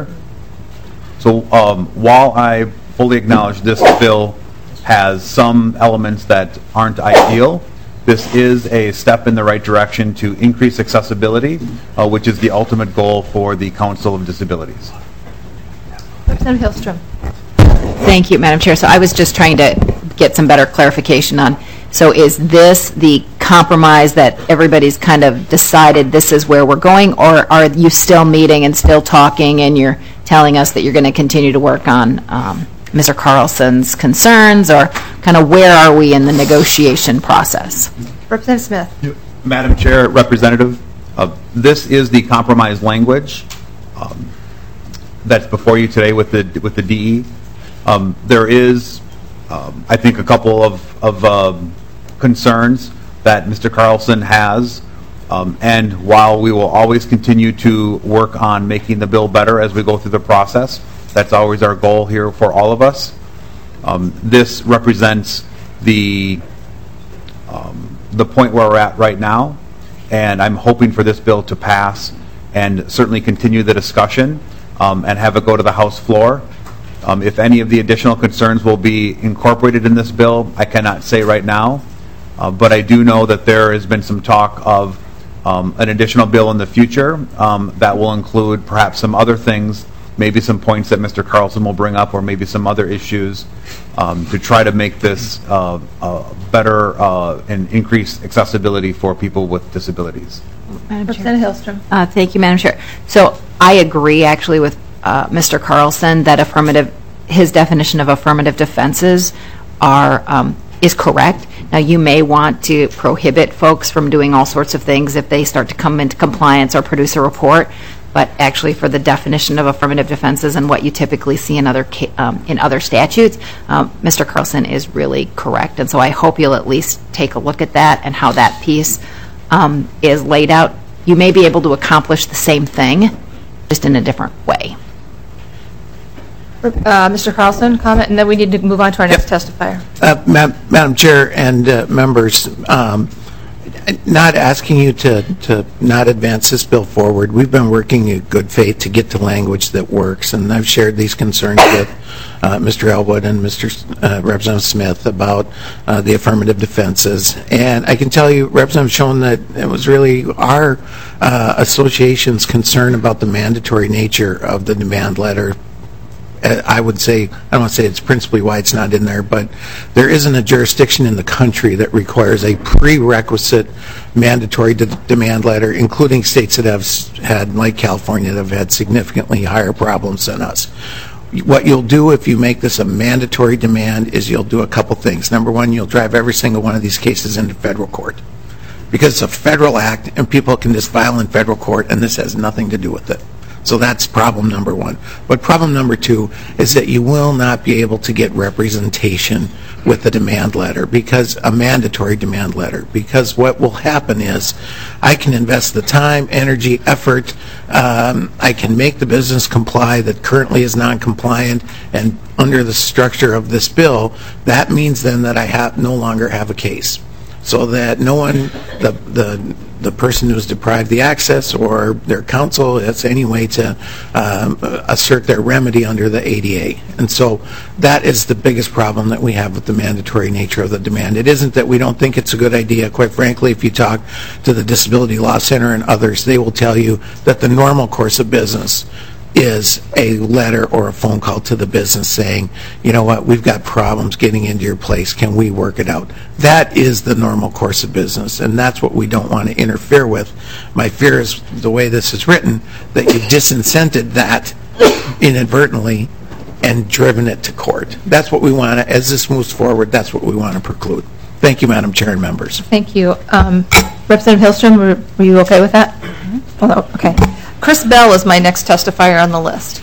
So um, while I fully acknowledge this bill has some elements that aren't ideal, this is a step in the right direction to increase accessibility, uh, which is the ultimate goal for the Council of Disabilities. Representative Hillstrom. Thank you, Madam Chair. So I was just trying to get some better clarification on, so is this the compromise that everybody's kind of decided this is where we're going, or are you still meeting and still talking and you're telling us that you're going to continue to work on um, Mister Carlson's concerns, or kind of where are we in the negotiation process? Representative Smith. Madam Chair, Representative, uh, this is the compromise language um, that's before you today with the with the D E. Um, there is, um, I think, a couple of, of um, concerns that Mister Carlson has, um, and while we will always continue to work on making the bill better as we go through the process, that's always our goal here for all of us. Um, this represents the um, the point where we're at right now, and I'm hoping for this bill to pass and certainly continue the discussion um, and have it go to the House floor. Um, if any of the additional concerns will be incorporated in this bill, I cannot say right now, uh, but I do know that there has been some talk of um, an additional bill in the future um, that will include perhaps some other things, maybe some points that Mister Carlson will bring up, or maybe some other issues um, to try to make this uh, uh, better uh, and increase accessibility for people with disabilities. Representative Hillstrom. Uh, thank you, Madam Chair. So I agree actually with uh, Mister Carlson that affirmative, his definition of affirmative defenses are um, is correct. Now, you may want to prohibit folks from doing all sorts of things if they start to come into compliance or produce a report. But actually, for the definition of affirmative defenses and what you typically see in other ca- um, in other statutes, um, Mister Carlson is really correct. And so I hope you'll at least take a look at that and how that piece um, is laid out. You may be able to accomplish the same thing, just in a different way. Uh, Mister Carlson, comment, and then we need to move on to our next testifier. Uh, Ma- Madam Chair and uh, members, um, not asking you to, to not advance this bill forward. We've been working in good faith to get to language that works, and I've shared these concerns with uh, Mister Elwood and Mister S- uh, Representative Smith about uh, the affirmative defenses. And I can tell you, Representative Schoen, that it was really our uh, association's concern about the mandatory nature of the demand letter. I would say, I don't want to say it's principally why it's not in there, but there isn't a jurisdiction in the country that requires a prerequisite mandatory de- demand letter, including states that have s- had, like California, that have had significantly higher problems than us. What you'll do if you make this a mandatory demand is you'll do a couple things. Number one, you'll drive every single one of these cases into federal court, because it's a federal act and people can just file in federal court, and this has nothing to do with it. So that's problem number one. But problem number two is that you will not be able to get representation with the demand letter, because a mandatory demand letter, because what will happen is I can invest the time, energy, effort, um, I can make the business comply that currently is non-compliant, and under the structure of this bill, that means then that I have no longer have a case. So that no one, the the the person who's deprived the access or their counsel has any way to um, assert their remedy under the A D A. And so that is the biggest problem that we have with the mandatory nature of the demand. It isn't that we don't think it's a good idea. Quite frankly, if you talk to the Disability Law Center and others, they will tell you that the normal course of business is a letter or a phone call to the business saying, you know what, we've got problems getting into your place, can we work it out? That is the normal course of business, and that's what we don't want to interfere with. My fear is, the way this is written, that you disincented that inadvertently and driven it to court. That's what we want to, as this moves forward, that's what we want to preclude. Thank you, Madam Chair and members. Thank you. Um, Representative Hillstrom, were, were you okay with that? Mm-hmm. Oh, okay. Chris Bell is my next testifier on the list.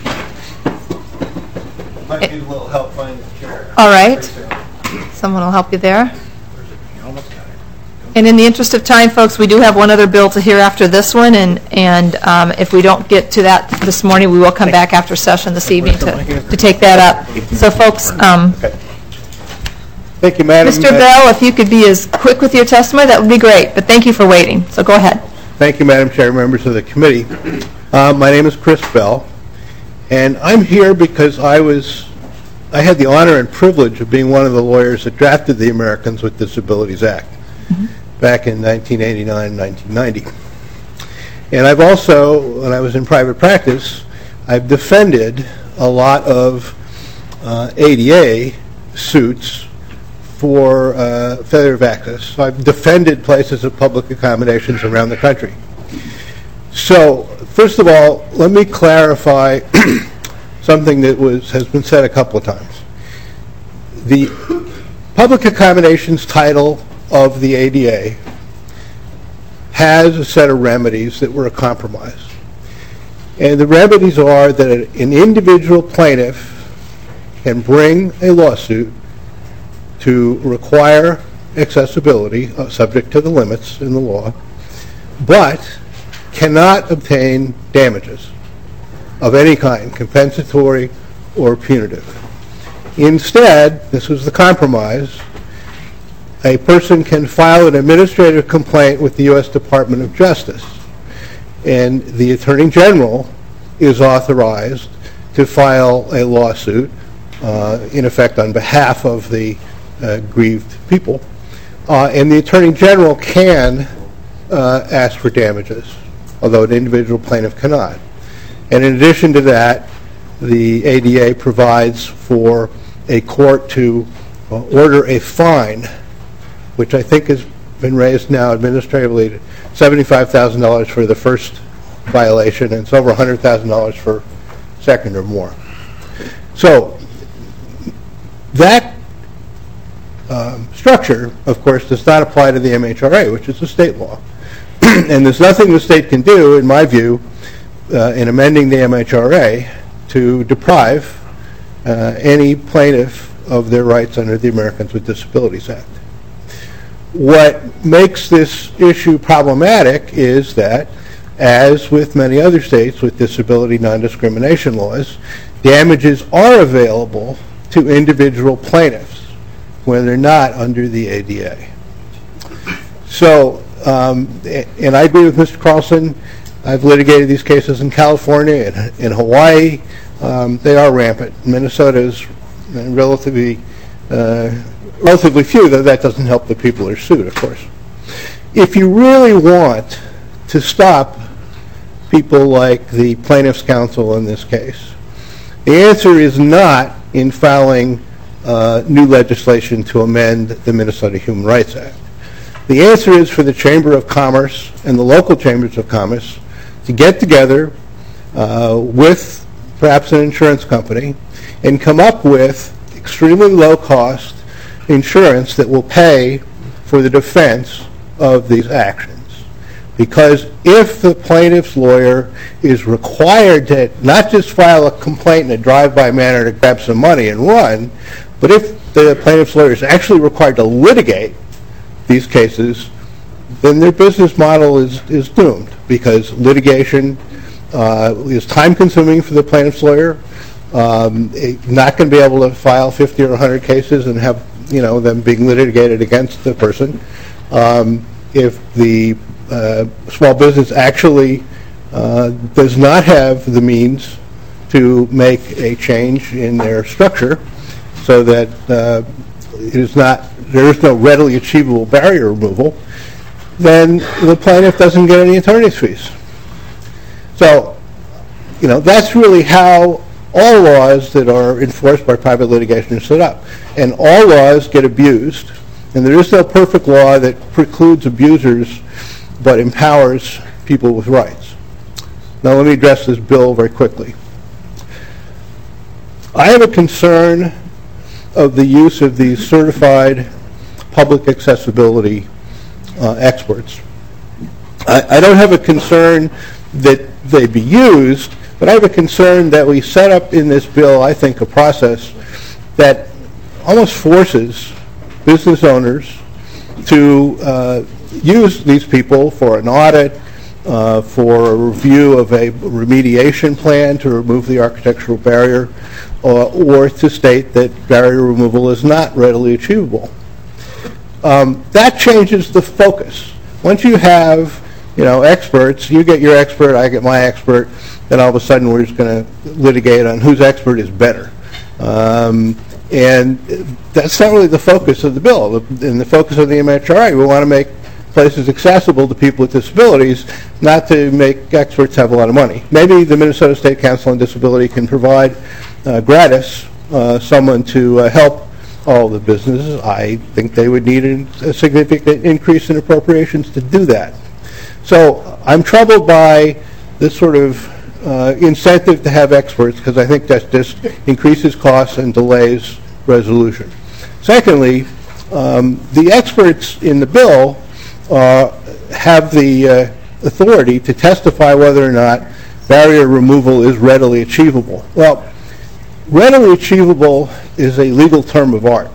Might need a little help finding the chair. All right. Someone will help you there. And in the interest of time, folks, we do have one other bill to hear after this one, and, and um, if we don't get to that this morning, we will come back after session this evening to, to take that up. So, folks, um, Thank you, Madam. Mister Bell, if you could be as quick with your testimony, that would be great, but thank you for waiting. So go ahead. Thank you, Madam Chair, members of the committee. Uh, my name is Chris Bell, and I'm here because I was, I had the honor and privilege of being one of the lawyers that drafted the Americans with Disabilities Act mm-hmm. back in nineteen eighty-nine, nineteen ninety. And I've also, when I was in private practice, I've defended a lot of uh, A D A suits for uh, failure of access. So I've defended places of public accommodations around the country. So, first of all, let me clarify something that was has been said a couple of times. The public accommodations title of the A D A has a set of remedies that were a compromise. And the remedies are that an individual plaintiff can bring a lawsuit to require accessibility, uh, subject to the limits in the law, but cannot obtain damages of any kind, compensatory or punitive. Instead, this was the compromise, a person can file an administrative complaint with the U S Department of Justice, and the Attorney General is authorized to file a lawsuit, uh, in effect on behalf of the Uh, grieved people, uh, and the Attorney General can uh, ask for damages, although an individual plaintiff cannot. And in addition to that, the A D A provides for a court to uh, order a fine, which I think has been raised now administratively to seventy-five thousand dollars for the first violation, and it's over one hundred thousand dollars for second or more. So that Um, structure, of course, does not apply to the M H R A, which is a state law. And there's nothing the state can do, in my view, uh, in amending the M H R A to deprive uh, any plaintiff of their rights under the Americans with Disabilities Act. What makes this issue problematic is that as with many other states with disability non-discrimination laws, damages are available to individual plaintiffs when they're not under the A D A. So, um, and I agree with Mister Carlson. I've litigated these cases in California and in Hawaii. Um, they are rampant. Minnesota is relatively, uh, relatively few, though that doesn't help the people who are sued, of course. If you really want to stop people like the Plaintiffs' Counsel in this case, the answer is not in filing uh, new legislation to amend the Minnesota Human Rights Act. The answer is for the Chamber of Commerce and the local chambers of commerce to get together uh, with perhaps an insurance company and come up with extremely low-cost insurance that will pay for the defense of these actions. Because if the plaintiff's lawyer is required to not just file a complaint in a drive-by manner to grab some money and run, but if the plaintiff's lawyer is actually required to litigate these cases, then their business model is, is doomed, because litigation uh, is time-consuming for the plaintiff's lawyer. Um, it, not going to be able to file fifty or one hundred cases and have, you know, them being litigated against the person. Um, if the uh, small business actually uh, does not have the means to make a change in their structure so that uh, it is not, there is no readily achievable barrier removal, then the plaintiff doesn't get any attorney's fees. So, you know, that's really how all laws that are enforced by private litigation are set up. And all laws get abused, and there is no perfect law that precludes abusers but empowers people with rights. Now let me address this bill very quickly. I have a concern of the use of these certified public accessibility uh, experts. I, I don't have a concern that they be used, but I have a concern that we set up in this bill, I think, a process that almost forces business owners to uh, use these people for an audit, uh, for a review of a remediation plan to remove the architectural barrier, uh, or to state that barrier removal is not readily achievable. Um, that changes the focus. Once you have, you know, experts, you get your expert, I get my expert, then all of a sudden we're just going to litigate on whose expert is better. Um, and that's not really the focus of the bill. In the focus of the M H R A, we want to make places accessible to people with disabilities, not to make experts have a lot of money. Maybe the Minnesota State Council on Disability can provide uh, gratis uh, someone to uh, help all the businesses. I think they would need a, a significant increase in appropriations to do that. So I'm troubled by this sort of uh, incentive to have experts, because I think that just increases costs and delays resolution. Secondly, um, the experts in the bill uh, have the uh, authority to testify whether or not barrier removal is readily achievable. Well, readily achievable is a legal term of art.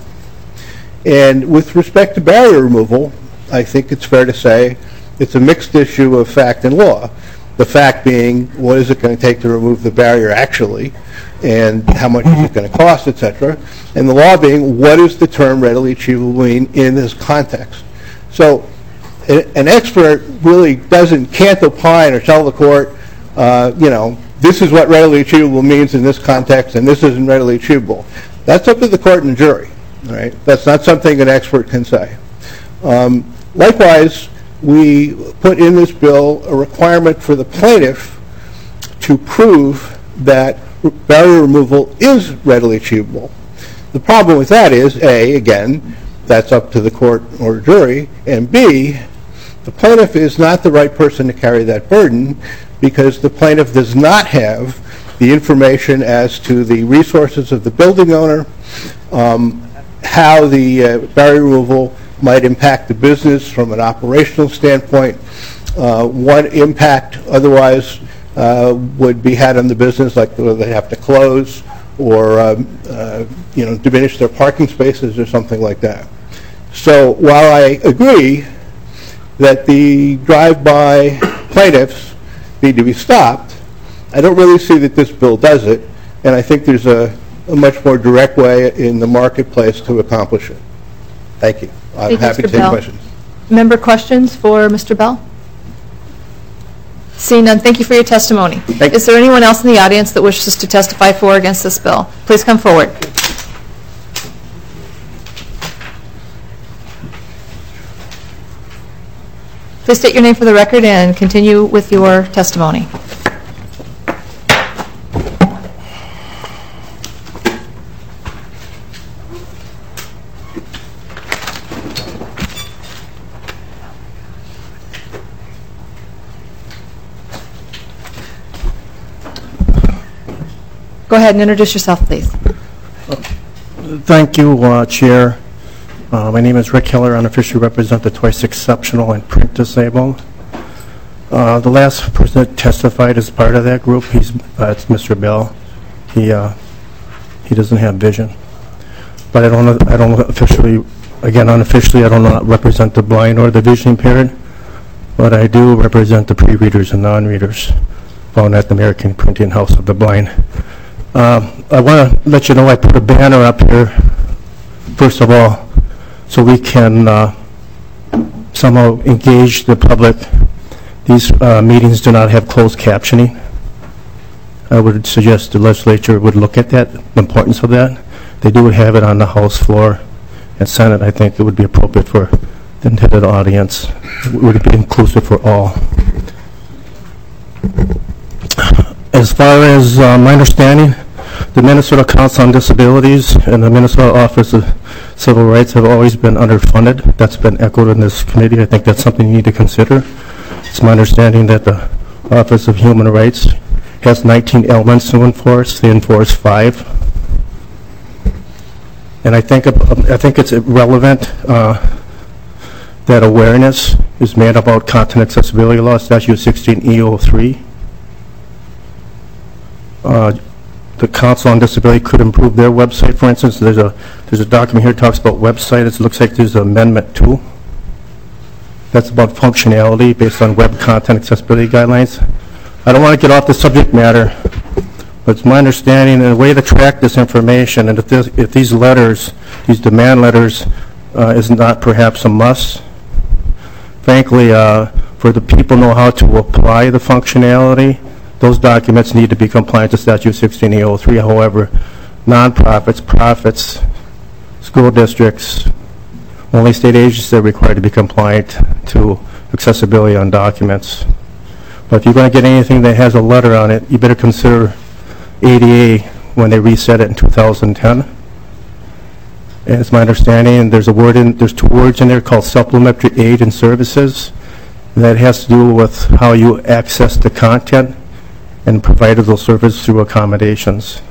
And with respect to barrier removal, I think it's fair to say it's a mixed issue of fact and law. The fact being, what is it going to take to remove the barrier actually, and how much is it going to cost, et cetera. And the law being, what does the term readily achievable mean in this context? So an expert really doesn't, can't opine or tell the court, uh, you know, this is what readily achievable means in this context, and this isn't readily achievable. That's up to the court and the jury, right? That's not something an expert can say. Um, likewise, we put in this bill a requirement for the plaintiff to prove that barrier removal is readily achievable. The problem with that is, A, again, that's up to the court or jury, and B, the plaintiff is not the right person to carry that burden, because the plaintiff does not have the information as to the resources of the building owner, um, how the uh, barrier removal might impact the business from an operational standpoint, uh, what impact otherwise uh, would be had on the business, like whether they have to close or um, uh, you know, diminish their parking spaces or something like that. So while I agree that the drive-by plaintiffs need to be stopped. I don't really see that this bill does it, and I think there's a, a much more direct way in the marketplace to accomplish it. Thank you. I'm Thank you, happy to Mister take Bell. questions. Member questions for Mister Bell? Seeing none, thank you for your testimony. Is there anyone else in the audience that wishes to testify for or against this bill? Please come forward. Please state your name for the record and continue with your testimony. Go ahead and introduce yourself, please. Thank you, uh, Chair. Uh, my name is Rick Hiller. I unofficially represent the twice exceptional and print disabled. Uh, the last person that testified as part of that group, he's uh, it's Mister Bell. He uh, he doesn't have vision, but I don't I don't officially, again unofficially, I don't not represent the blind or the vision impaired, but I do represent the pre-readers and non-readers found at the American Printing House of the Blind. Uh, I want to let you know I put a banner up here, first of all, so we can uh, somehow engage the public. These uh, meetings do not have closed captioning. I would suggest the legislature would look at that, the importance of that. They do have it on the House floor and Senate. I think it would be appropriate for the intended audience. It would be inclusive for all. As far as uh, my understanding, the Minnesota Council on Disabilities and the Minnesota Office of Civil Rights have always been underfunded. That's been echoed in this committee. I think that's something you need to consider. It's my understanding that the Office of Human Rights has nineteen elements to enforce. They enforce five. And I think I think it's relevant uh, that awareness is made about content accessibility law, statute sixteen E oh three. Uh, the Council on Disability could improve their website. For instance, there's a there's a document here that talks about website. It looks like there's an amendment two. That's about functionality based on web content accessibility guidelines. I don't want to get off the subject matter, but it's my understanding and the way to track this information, and if, this, if these letters, these demand letters, uh, is not perhaps a must, frankly, uh, for the people know how to apply the functionality, those documents need to be compliant to statute sixteen E oh three. However, nonprofits, profits, school districts, only state agencies are required to be compliant to accessibility on documents. But if you're going to get anything that has a letter on it, you better consider A D A when they reset it in two thousand ten. And it's my understanding there's a word in, there's two words in there called supplementary aid and services. And that has to do with how you access the content and provided those services through accommodations.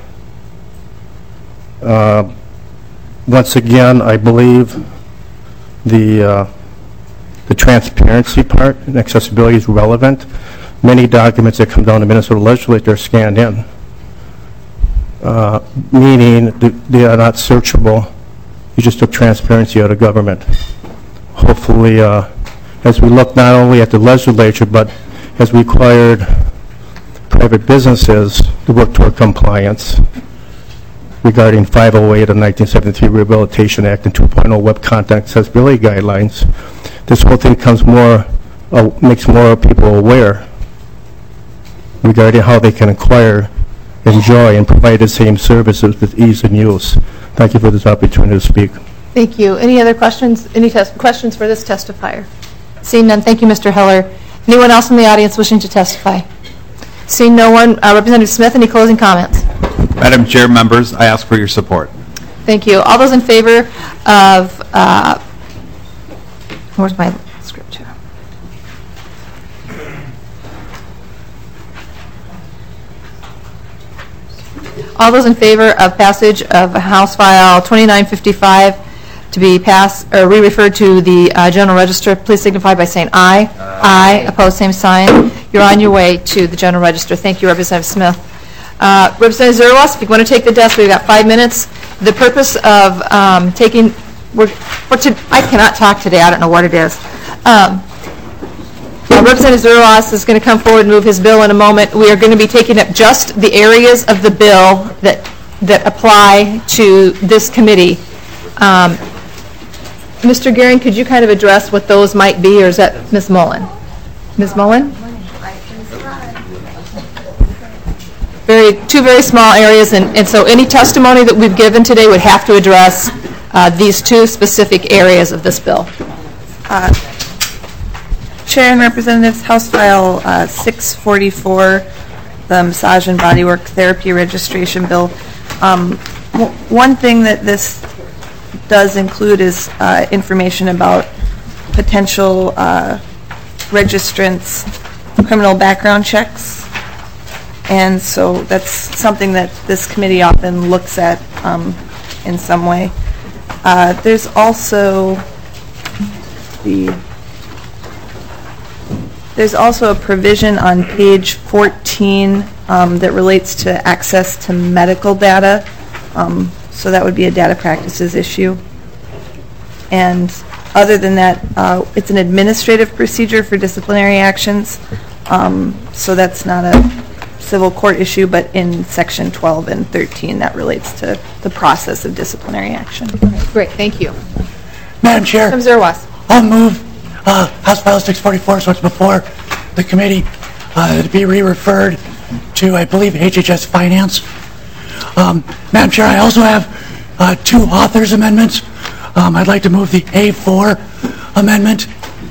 Uh, once again, I believe the uh, the transparency part and accessibility is relevant. Many documents that come down to Minnesota legislature are scanned in, uh, meaning th they are not searchable. You just took transparency out of government. Hopefully, uh, as we look not only at the legislature, but as we required private businesses to work toward compliance regarding five oh eight of nineteen seventy-three Rehabilitation Act and two point oh Web Content Accessibility Guidelines, this whole thing comes more, uh, makes more people aware regarding how they can acquire, enjoy, and provide the same services with ease and use. Thank you for this opportunity to speak. Thank you. Any other questions? Any tes questions for this testifier? Seeing none, thank you, Mister Heller. Anyone else in the audience wishing to testify? Seeing no one, uh, Representative Smith, any closing comments? Madam Chair, members, I ask for your support. Thank you. All those in favor of, uh, where's my script here? All those in favor of passage of House File twenty-nine fifty-five to be passed or re-referred to the uh, General Register, please signify by saying aye. Aye. Aye. Opposed, same sign. You're on your way to the General Register. Thank you, Representative Smith. Uh, Representative Zerwas, if you want to take the desk, we've got five minutes. The purpose of um, taking, we're, for to, I cannot talk today. I don't know what it is. Um, Uh, Representative Zerwas is going to come forward and move his bill in a moment. We are going to be taking up just the areas of the bill that that apply to this committee. Um, Mister Gehring, could you kind of address what those might be, or is that Miz Mullen? Miz Mullen? Very, two very small areas, and, and so any testimony that we've given today would have to address uh, these two specific areas of this bill. Uh, Chair and Representatives, House File uh, six forty-four, the Massage and Bodywork Therapy Registration Bill. Um, w- one thing that this does include is uh, information about potential uh, registrants' criminal background checks. And so that's something that this committee often looks at um, in some way. Uh, there's also the there's also a provision on page fourteen um, that relates to access to medical data. Um, so that would be a data practices issue. And other than that, uh, it's an administrative procedure for disciplinary actions. Um, so that's not a civil court issue, but in section twelve and thirteen that relates to the process of disciplinary action. Great, thank you. Madam Chair, Mister Zerwas. I'll move uh, House File six forty-four, so it's before the committee, uh, to be re-referred to, I believe, H H S Finance. Um, Madam Chair, I also have uh, two authors' amendments. Um, I'd like to move the A four amendment.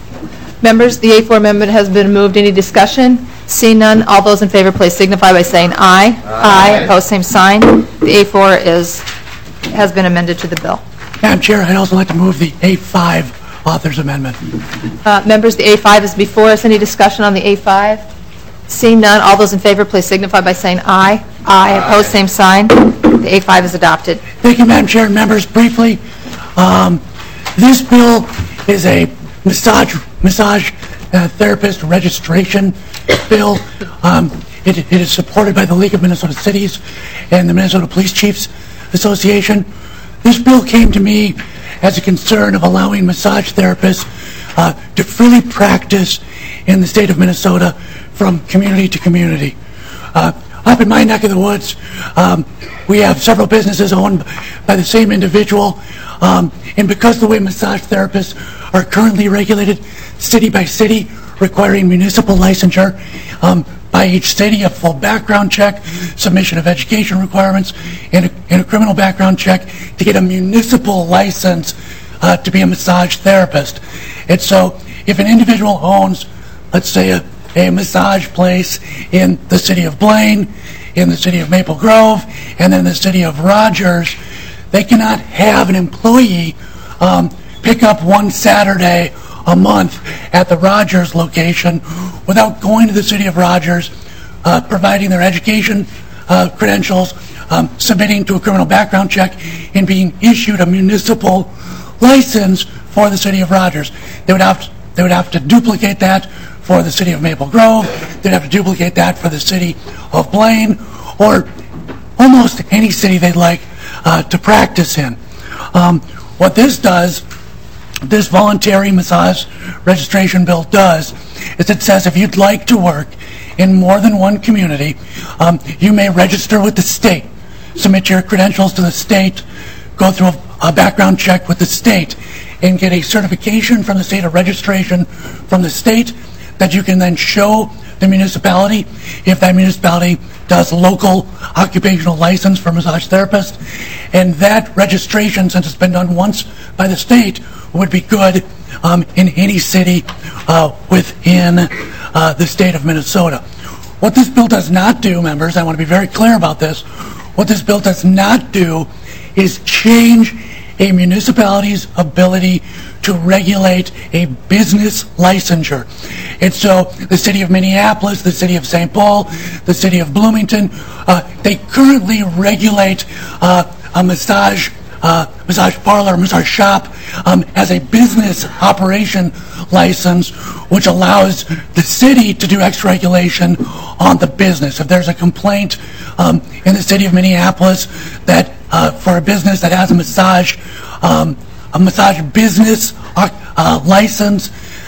Members, the A four amendment has been moved. Any discussion? Seeing none, all those in favor, please signify by saying aye. Aye. Aye. Opposed, same sign. The A four is has been amended to the bill. Madam Chair, I'd also like to move the A five author's amendment. Uh, members, the A five is before us. Any discussion on the A five? Seeing none, all those in favor, please signify by saying aye. Aye. Aye. Opposed, same sign. The A five is adopted. Thank you, Madam Chair and members. Briefly, um, this bill is a massage massage uh, therapist registration bill. Um, it, it is supported by the League of Minnesota Cities and the Minnesota Police Chiefs Association. This bill came to me as a concern of allowing massage therapists uh, to freely practice in the state of Minnesota from community to community. Uh, up in my neck of the woods, um, we have several businesses owned by the same individual, um, and because the way massage therapists are currently regulated city by city, requiring municipal licensure um, by each city, a full background check, submission of education requirements, and a, and a criminal background check to get a municipal license uh, to be a massage therapist. And so if an individual owns, let's say, a, a massage place in the city of Blaine, in the city of Maple Grove, and then the city of Rogers, they cannot have an employee um, pick up one Saturday a month at the Rogers location without going to the city of Rogers, uh, providing their education uh, credentials, um, submitting to a criminal background check, and being issued a municipal license for the city of Rogers. They would have to, they would have to duplicate that for the city of Maple Grove. They'd have to duplicate that for the city of Blaine, or almost any city they'd like uh, to practice in. Um, what this does, this voluntary massage registration bill does, is it says if you'd like to work in more than one community, um, you may register with the state, submit your credentials to the state, go through a, a background check with the state, and get a certification from the state of registration from the state that you can then show the municipality if that municipality does local occupational license for massage therapists. And that registration, since it's been done once by the state, would be good um, in any city uh, within uh, the state of Minnesota. What this bill does not do, members, I want to be very clear about this, what this bill does not do is change a municipality's ability to regulate a business licensure. And so the city of Minneapolis, the city of Saint Paul, the city of Bloomington, uh, they currently regulate uh, a massage uh, massage parlor, massage shop um, as a business operation license, which allows the city to do extra regulation on the business. If there's a complaint um, in the city of Minneapolis that uh, for a business that has a massage um, a massage business uh, license,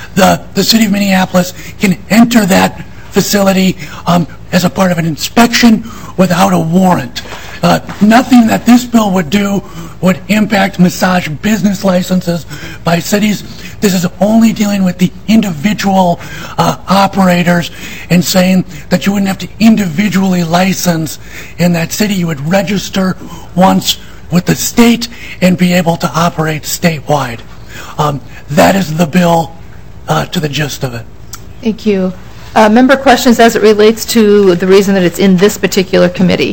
the, the city of Minneapolis can enter that facility um, as a part of an inspection without a warrant. Uh, nothing that this bill would do would impact massage business licenses by cities. This is only dealing with the individual uh, operators and saying that you wouldn't have to individually license in that city. You would register once with the state and be able to operate statewide. Um, that is the bill uh, to the gist of it. Thank you. Uh, member questions as it relates to the reason that it's in this particular committee?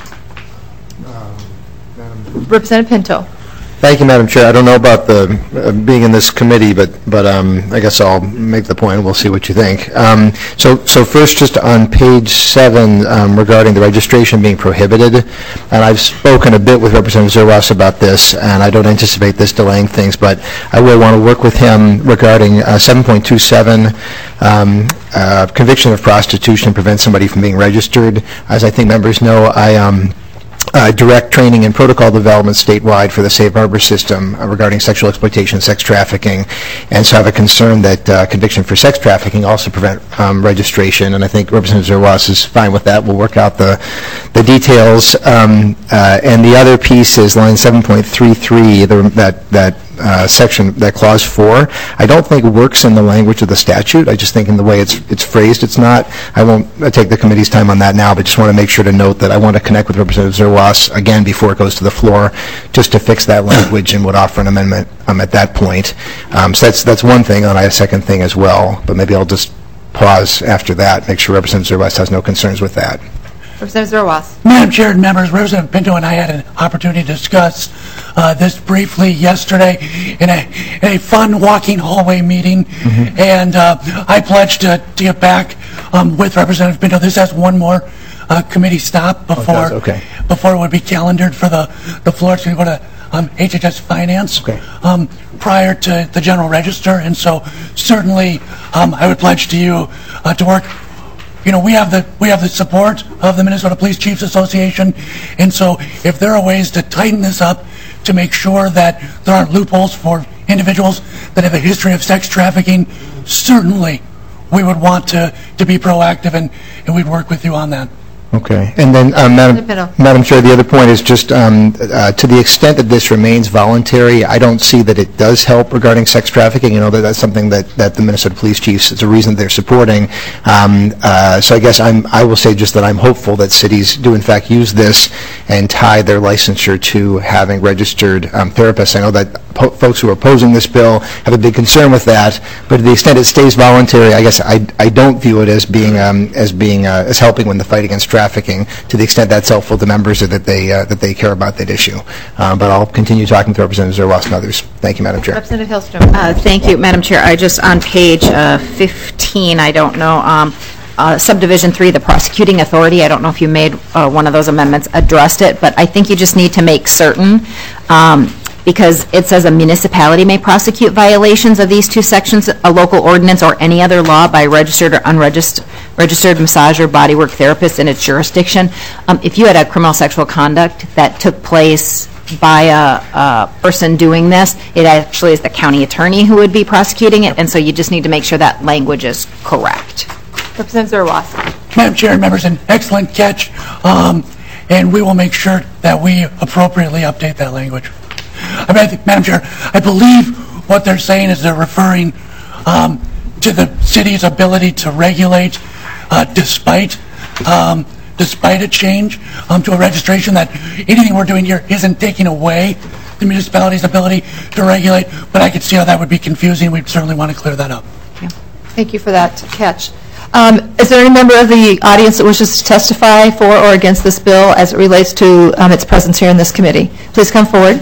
Representative Pinto. Thank you, Madam Chair. I don't know about the uh, being in this committee, but but um, I guess I'll make the point. We'll see what you think. Um, so so first, just on page seven um, regarding the registration being prohibited, and I've spoken a bit with Representative Zerwas about this, and I don't anticipate this delaying things, but I will want to work with him regarding uh, seven point two seven, um, uh, conviction of prostitution prevents somebody from being registered. As I think members know, I um. Uh, direct training and protocol development statewide for the Safe Harbor system uh, regarding sexual exploitation, sex trafficking, and so I have a concern that uh, conviction for sex trafficking also prevent um, registration, and I think Representative Zerwas is fine with that. We'll work out the the details. Um, uh, and the other piece is line seven point three three, the, that that uh, section, that clause four, I don't think works in the language of the statute. I just think in the way it's it's phrased, it's not. I won't uh, take the committee's time on that now, but just want to make sure to note that I want to connect with Representative Zerwas again before it goes to the floor, just to fix that language and would offer an amendment um, at that point. Um, so that's that's one thing, and I have a second thing as well, but maybe I'll just pause after that, make sure Representative Zerwas has no concerns with that. Representative Zerwas. Madam Chair and members, Representative Pinto and I had an opportunity to discuss uh, this briefly yesterday in a, in a fun walking hallway meeting, mm-hmm. and uh, I pledged to, to get back um, with Representative Pinto. This has one more uh, committee stop before oh, okay. before it would be calendared for the, the floor. It's going to go to um, H H S Finance okay. um, prior to the General Register, and so certainly um, I would pledge to you uh, to work. You know, we have the we have the support of the Minnesota Police Chiefs Association, and so if there are ways to tighten this up to make sure that there aren't loopholes for individuals that have a history of sex trafficking, certainly we would want to, to be proactive, and, and we'd work with you on that. Okay. And then, uh, Madam, Madam Chair, the other point is just um, uh, to the extent that this remains voluntary, I don't see that it does help regarding sex trafficking. You know, that that's something that, that the Minnesota Police Chiefs, it's a reason they're supporting. Um, uh, so I guess I'm, I will say just that I'm hopeful that cities do in fact use this and tie their licensure to having registered um, therapists. I know that po folks who are opposing this bill have a big concern with that, but to the extent it stays voluntary, I guess I, I don't view it as being um, as being uh, as helping in the fight against trafficking, to the extent that's helpful to members or that they uh, that they care about that issue. Uh, but I'll continue talking to Representative Zerwas and others. Thank you, Madam Chair. Representative Hillstrom. Uh, thank you, Madam Chair. I just, on page uh, fifteen, I don't know, um, uh, subdivision three, the prosecuting authority, I don't know if you made uh, one of those amendments, addressed it, but I think you just need to make certain, um, because it says a municipality may prosecute violations of these two sections, a local ordinance or any other law by registered or unregistered registered massage or bodywork therapist in its jurisdiction. Um, if you had a criminal sexual conduct that took place by a, a person doing this, it actually is the county attorney who would be prosecuting it, and so you just need to make sure that language is correct. Representative Zerwas. Madam Chair and members, an excellent catch, um, and we will make sure that we appropriately update that language. I mean, I think, Madam Chair, I believe what they're saying is they're referring um, to the city's ability to regulate uh, despite um, despite a change um, to a registration, that anything we're doing here isn't taking away the municipality's ability to regulate, but I could see how that would be confusing. We'd certainly want to clear that up. Yeah. Thank you for that catch. Um, is there any member of the audience that wishes to testify for or against this bill as it relates to um, its presence here in this committee? Please come forward.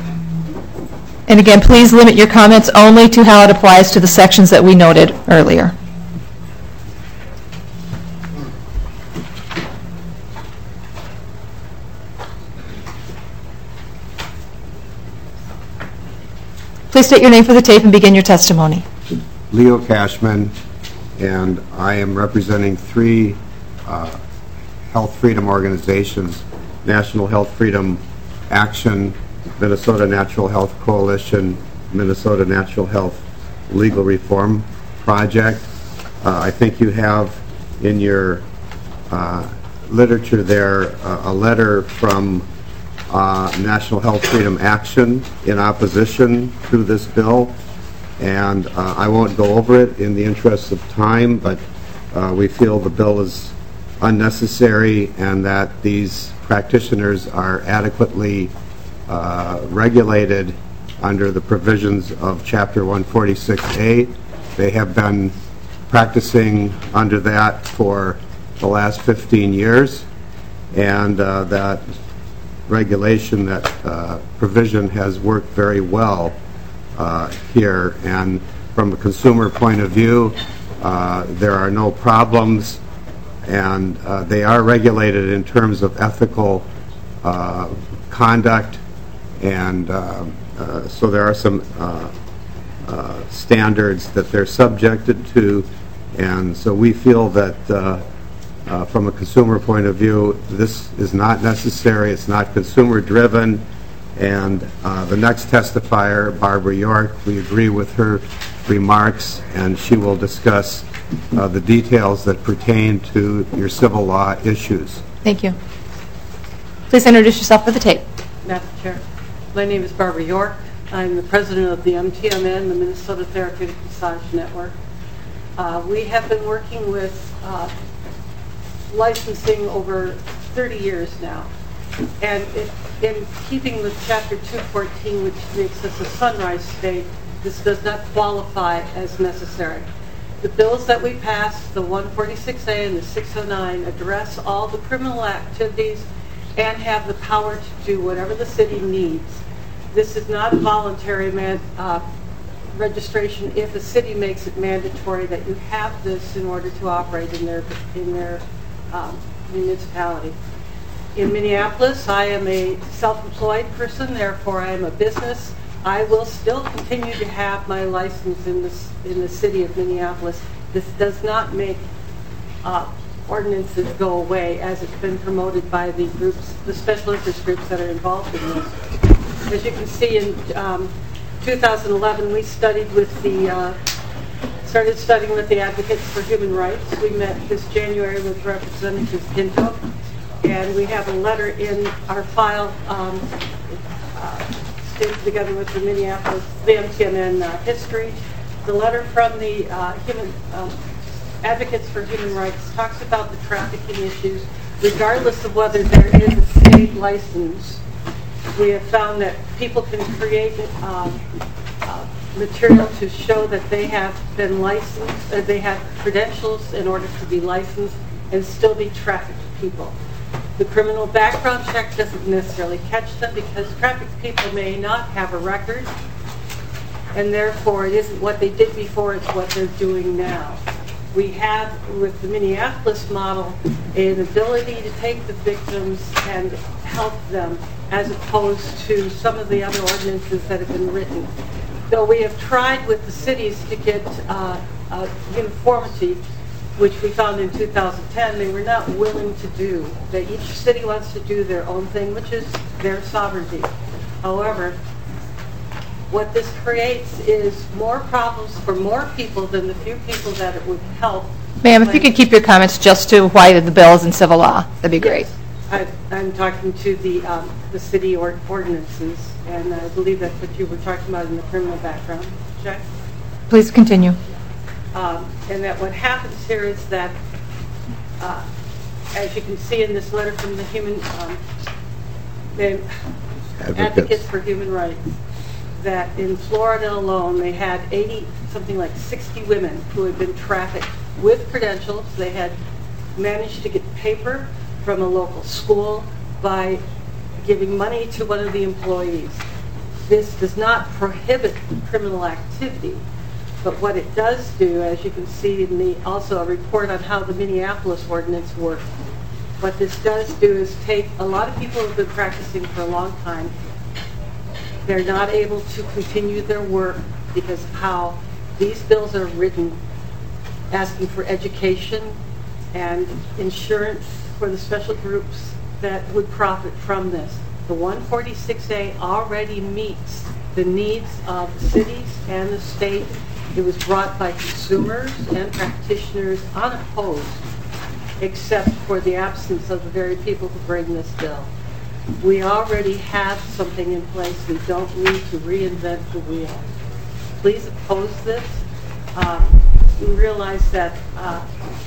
And again, please limit your comments only to how it applies to the sections that we noted earlier. Please state your name for the tape and begin your testimony. Leo Cashman, and I am representing three uh, health freedom organizations: National Health Freedom Action, Minnesota Natural Health Coalition, Minnesota Natural Health Legal Reform project. Uh, I think you have in your uh, literature there uh, a letter from uh, National Health Freedom Action in opposition to this bill, and uh, I won't go over it in the interest of time, but uh, we feel the bill is unnecessary and that these practitioners are adequately uh, regulated under the provisions of Chapter one forty-six A. They have been practicing under that for the last fifteen years, and uh, that regulation, that uh, provision has worked very well uh, here. And from a consumer point of view, uh, there are no problems, and uh, they are regulated in terms of ethical uh, conduct, and uh, uh, so there are some uh, uh, standards that they're subjected to, and so we feel that uh, uh, from a consumer point of view, this is not necessary, it's not consumer driven, and uh, the next testifier, Barbara York, we agree with her remarks, and she will discuss uh, the details that pertain to your civil law issues. Thank you. Please introduce yourself for the tape. Madam Chair, my name is Barbara York. I'm the president of the M T M N, the Minnesota Therapeutic Massage Network. Uh, we have been working with uh, licensing over thirty years now. And it, in keeping with Chapter two fourteen, which makes us a sunrise state, this does not qualify as necessary. The bills that we passed, the one forty-six A and the six oh nine, address all the criminal activities and have the power to do whatever the city needs. This is not voluntary man, uh, registration if a city makes it mandatory that you have this in order to operate in their, in their um, municipality. In Minneapolis, I am a self-employed person, therefore I am a business. I will still continue to have my license in, this, in the city of Minneapolis. This does not make uh, ordinances go away as it's been promoted by the groups, the special interest groups that are involved in this. As you can see, in um, two thousand eleven, we studied with the, uh, started studying with the Advocates for Human Rights. We met this January with Representative Pinto, and we have a letter in our file um, uh, stated together with the Minneapolis, the M T M N uh, history. The letter from the uh, human um, Advocates for Human Rights talks about the trafficking issues, regardless of whether there is a state license. We have found that people can create um, uh, material to show that they have been licensed, uh, they have credentials in order to be licensed and still be trafficked people. The criminal background check doesn't necessarily catch them because trafficked people may not have a record, and therefore it isn't what they did before, it's what they're doing now. We have, with the Minneapolis model, an ability to take the victims and help them, as opposed to some of the other ordinances that have been written. Though we have tried with the cities to get uh, uh, uniformity, which we found in two thousand ten, they were not willing to do. That each city wants to do their own thing, which is their sovereignty. However, what this creates is more problems for more people than the few people that it would help. Ma'am, if you could keep your comments just to why the bill is in civil law, that'd be great. Yes. I, I'm talking to the um, the city or ordinances, and I believe that's what you were talking about in the criminal background check. Please continue. Um, and that what happens here is that, uh, as you can see in this letter from the human um, the Advocates. Advocates for Human Rights, that in Florida alone they had eighty, something like sixty women who had been trafficked with credentials. They had managed to get paper from a local school by giving money to one of the employees. This does not prohibit criminal activity, but what it does do, as you can see in the also a report on how the Minneapolis ordinance works, what this does do is take a lot of people who have been practicing for a long time. They're not able to continue their work because of how these bills are written, asking for education and insurance for the special groups that would profit from this. The one forty-six A already meets the needs of the cities and the state It was brought by consumers and practitioners unopposed, except for the absence of the very people who bring this bill. We already have something in place. We don't need to reinvent the wheel. Please oppose this. Uh, you realize that uh,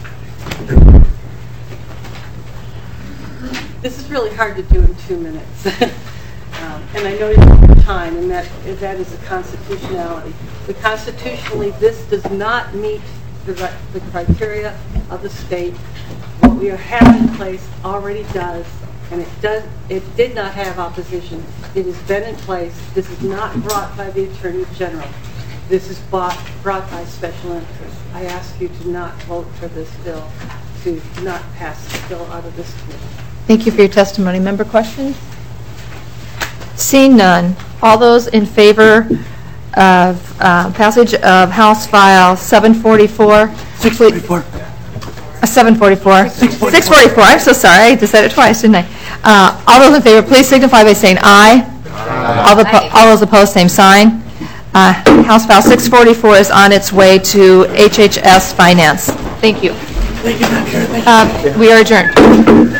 this is really hard to do in two minutes. um, and I know you have time, and that, that is a constitutionality. But constitutionally, this does not meet the, the criteria of the state. What we have in place already does, and it does. It did not have opposition. It has been in place. This is not brought by the Attorney General. This is bought, brought by special interests. I ask you to not vote for this bill, to not pass this bill out of this committee. Thank you for your testimony. Member questions? Seeing none, all those in favor of uh, passage of House File seven forty-four? six forty-four. Uh, seven forty-four. six forty-four. I'm so sorry. I just said it twice, didn't I? Uh, all those in favor, please signify by saying aye. Aye. All, the, all those opposed, same sign. Uh, House File six forty-four is on its way to H H S Finance. Thank you. Thank you, Madam Chair. Thank you. Uh, we are adjourned.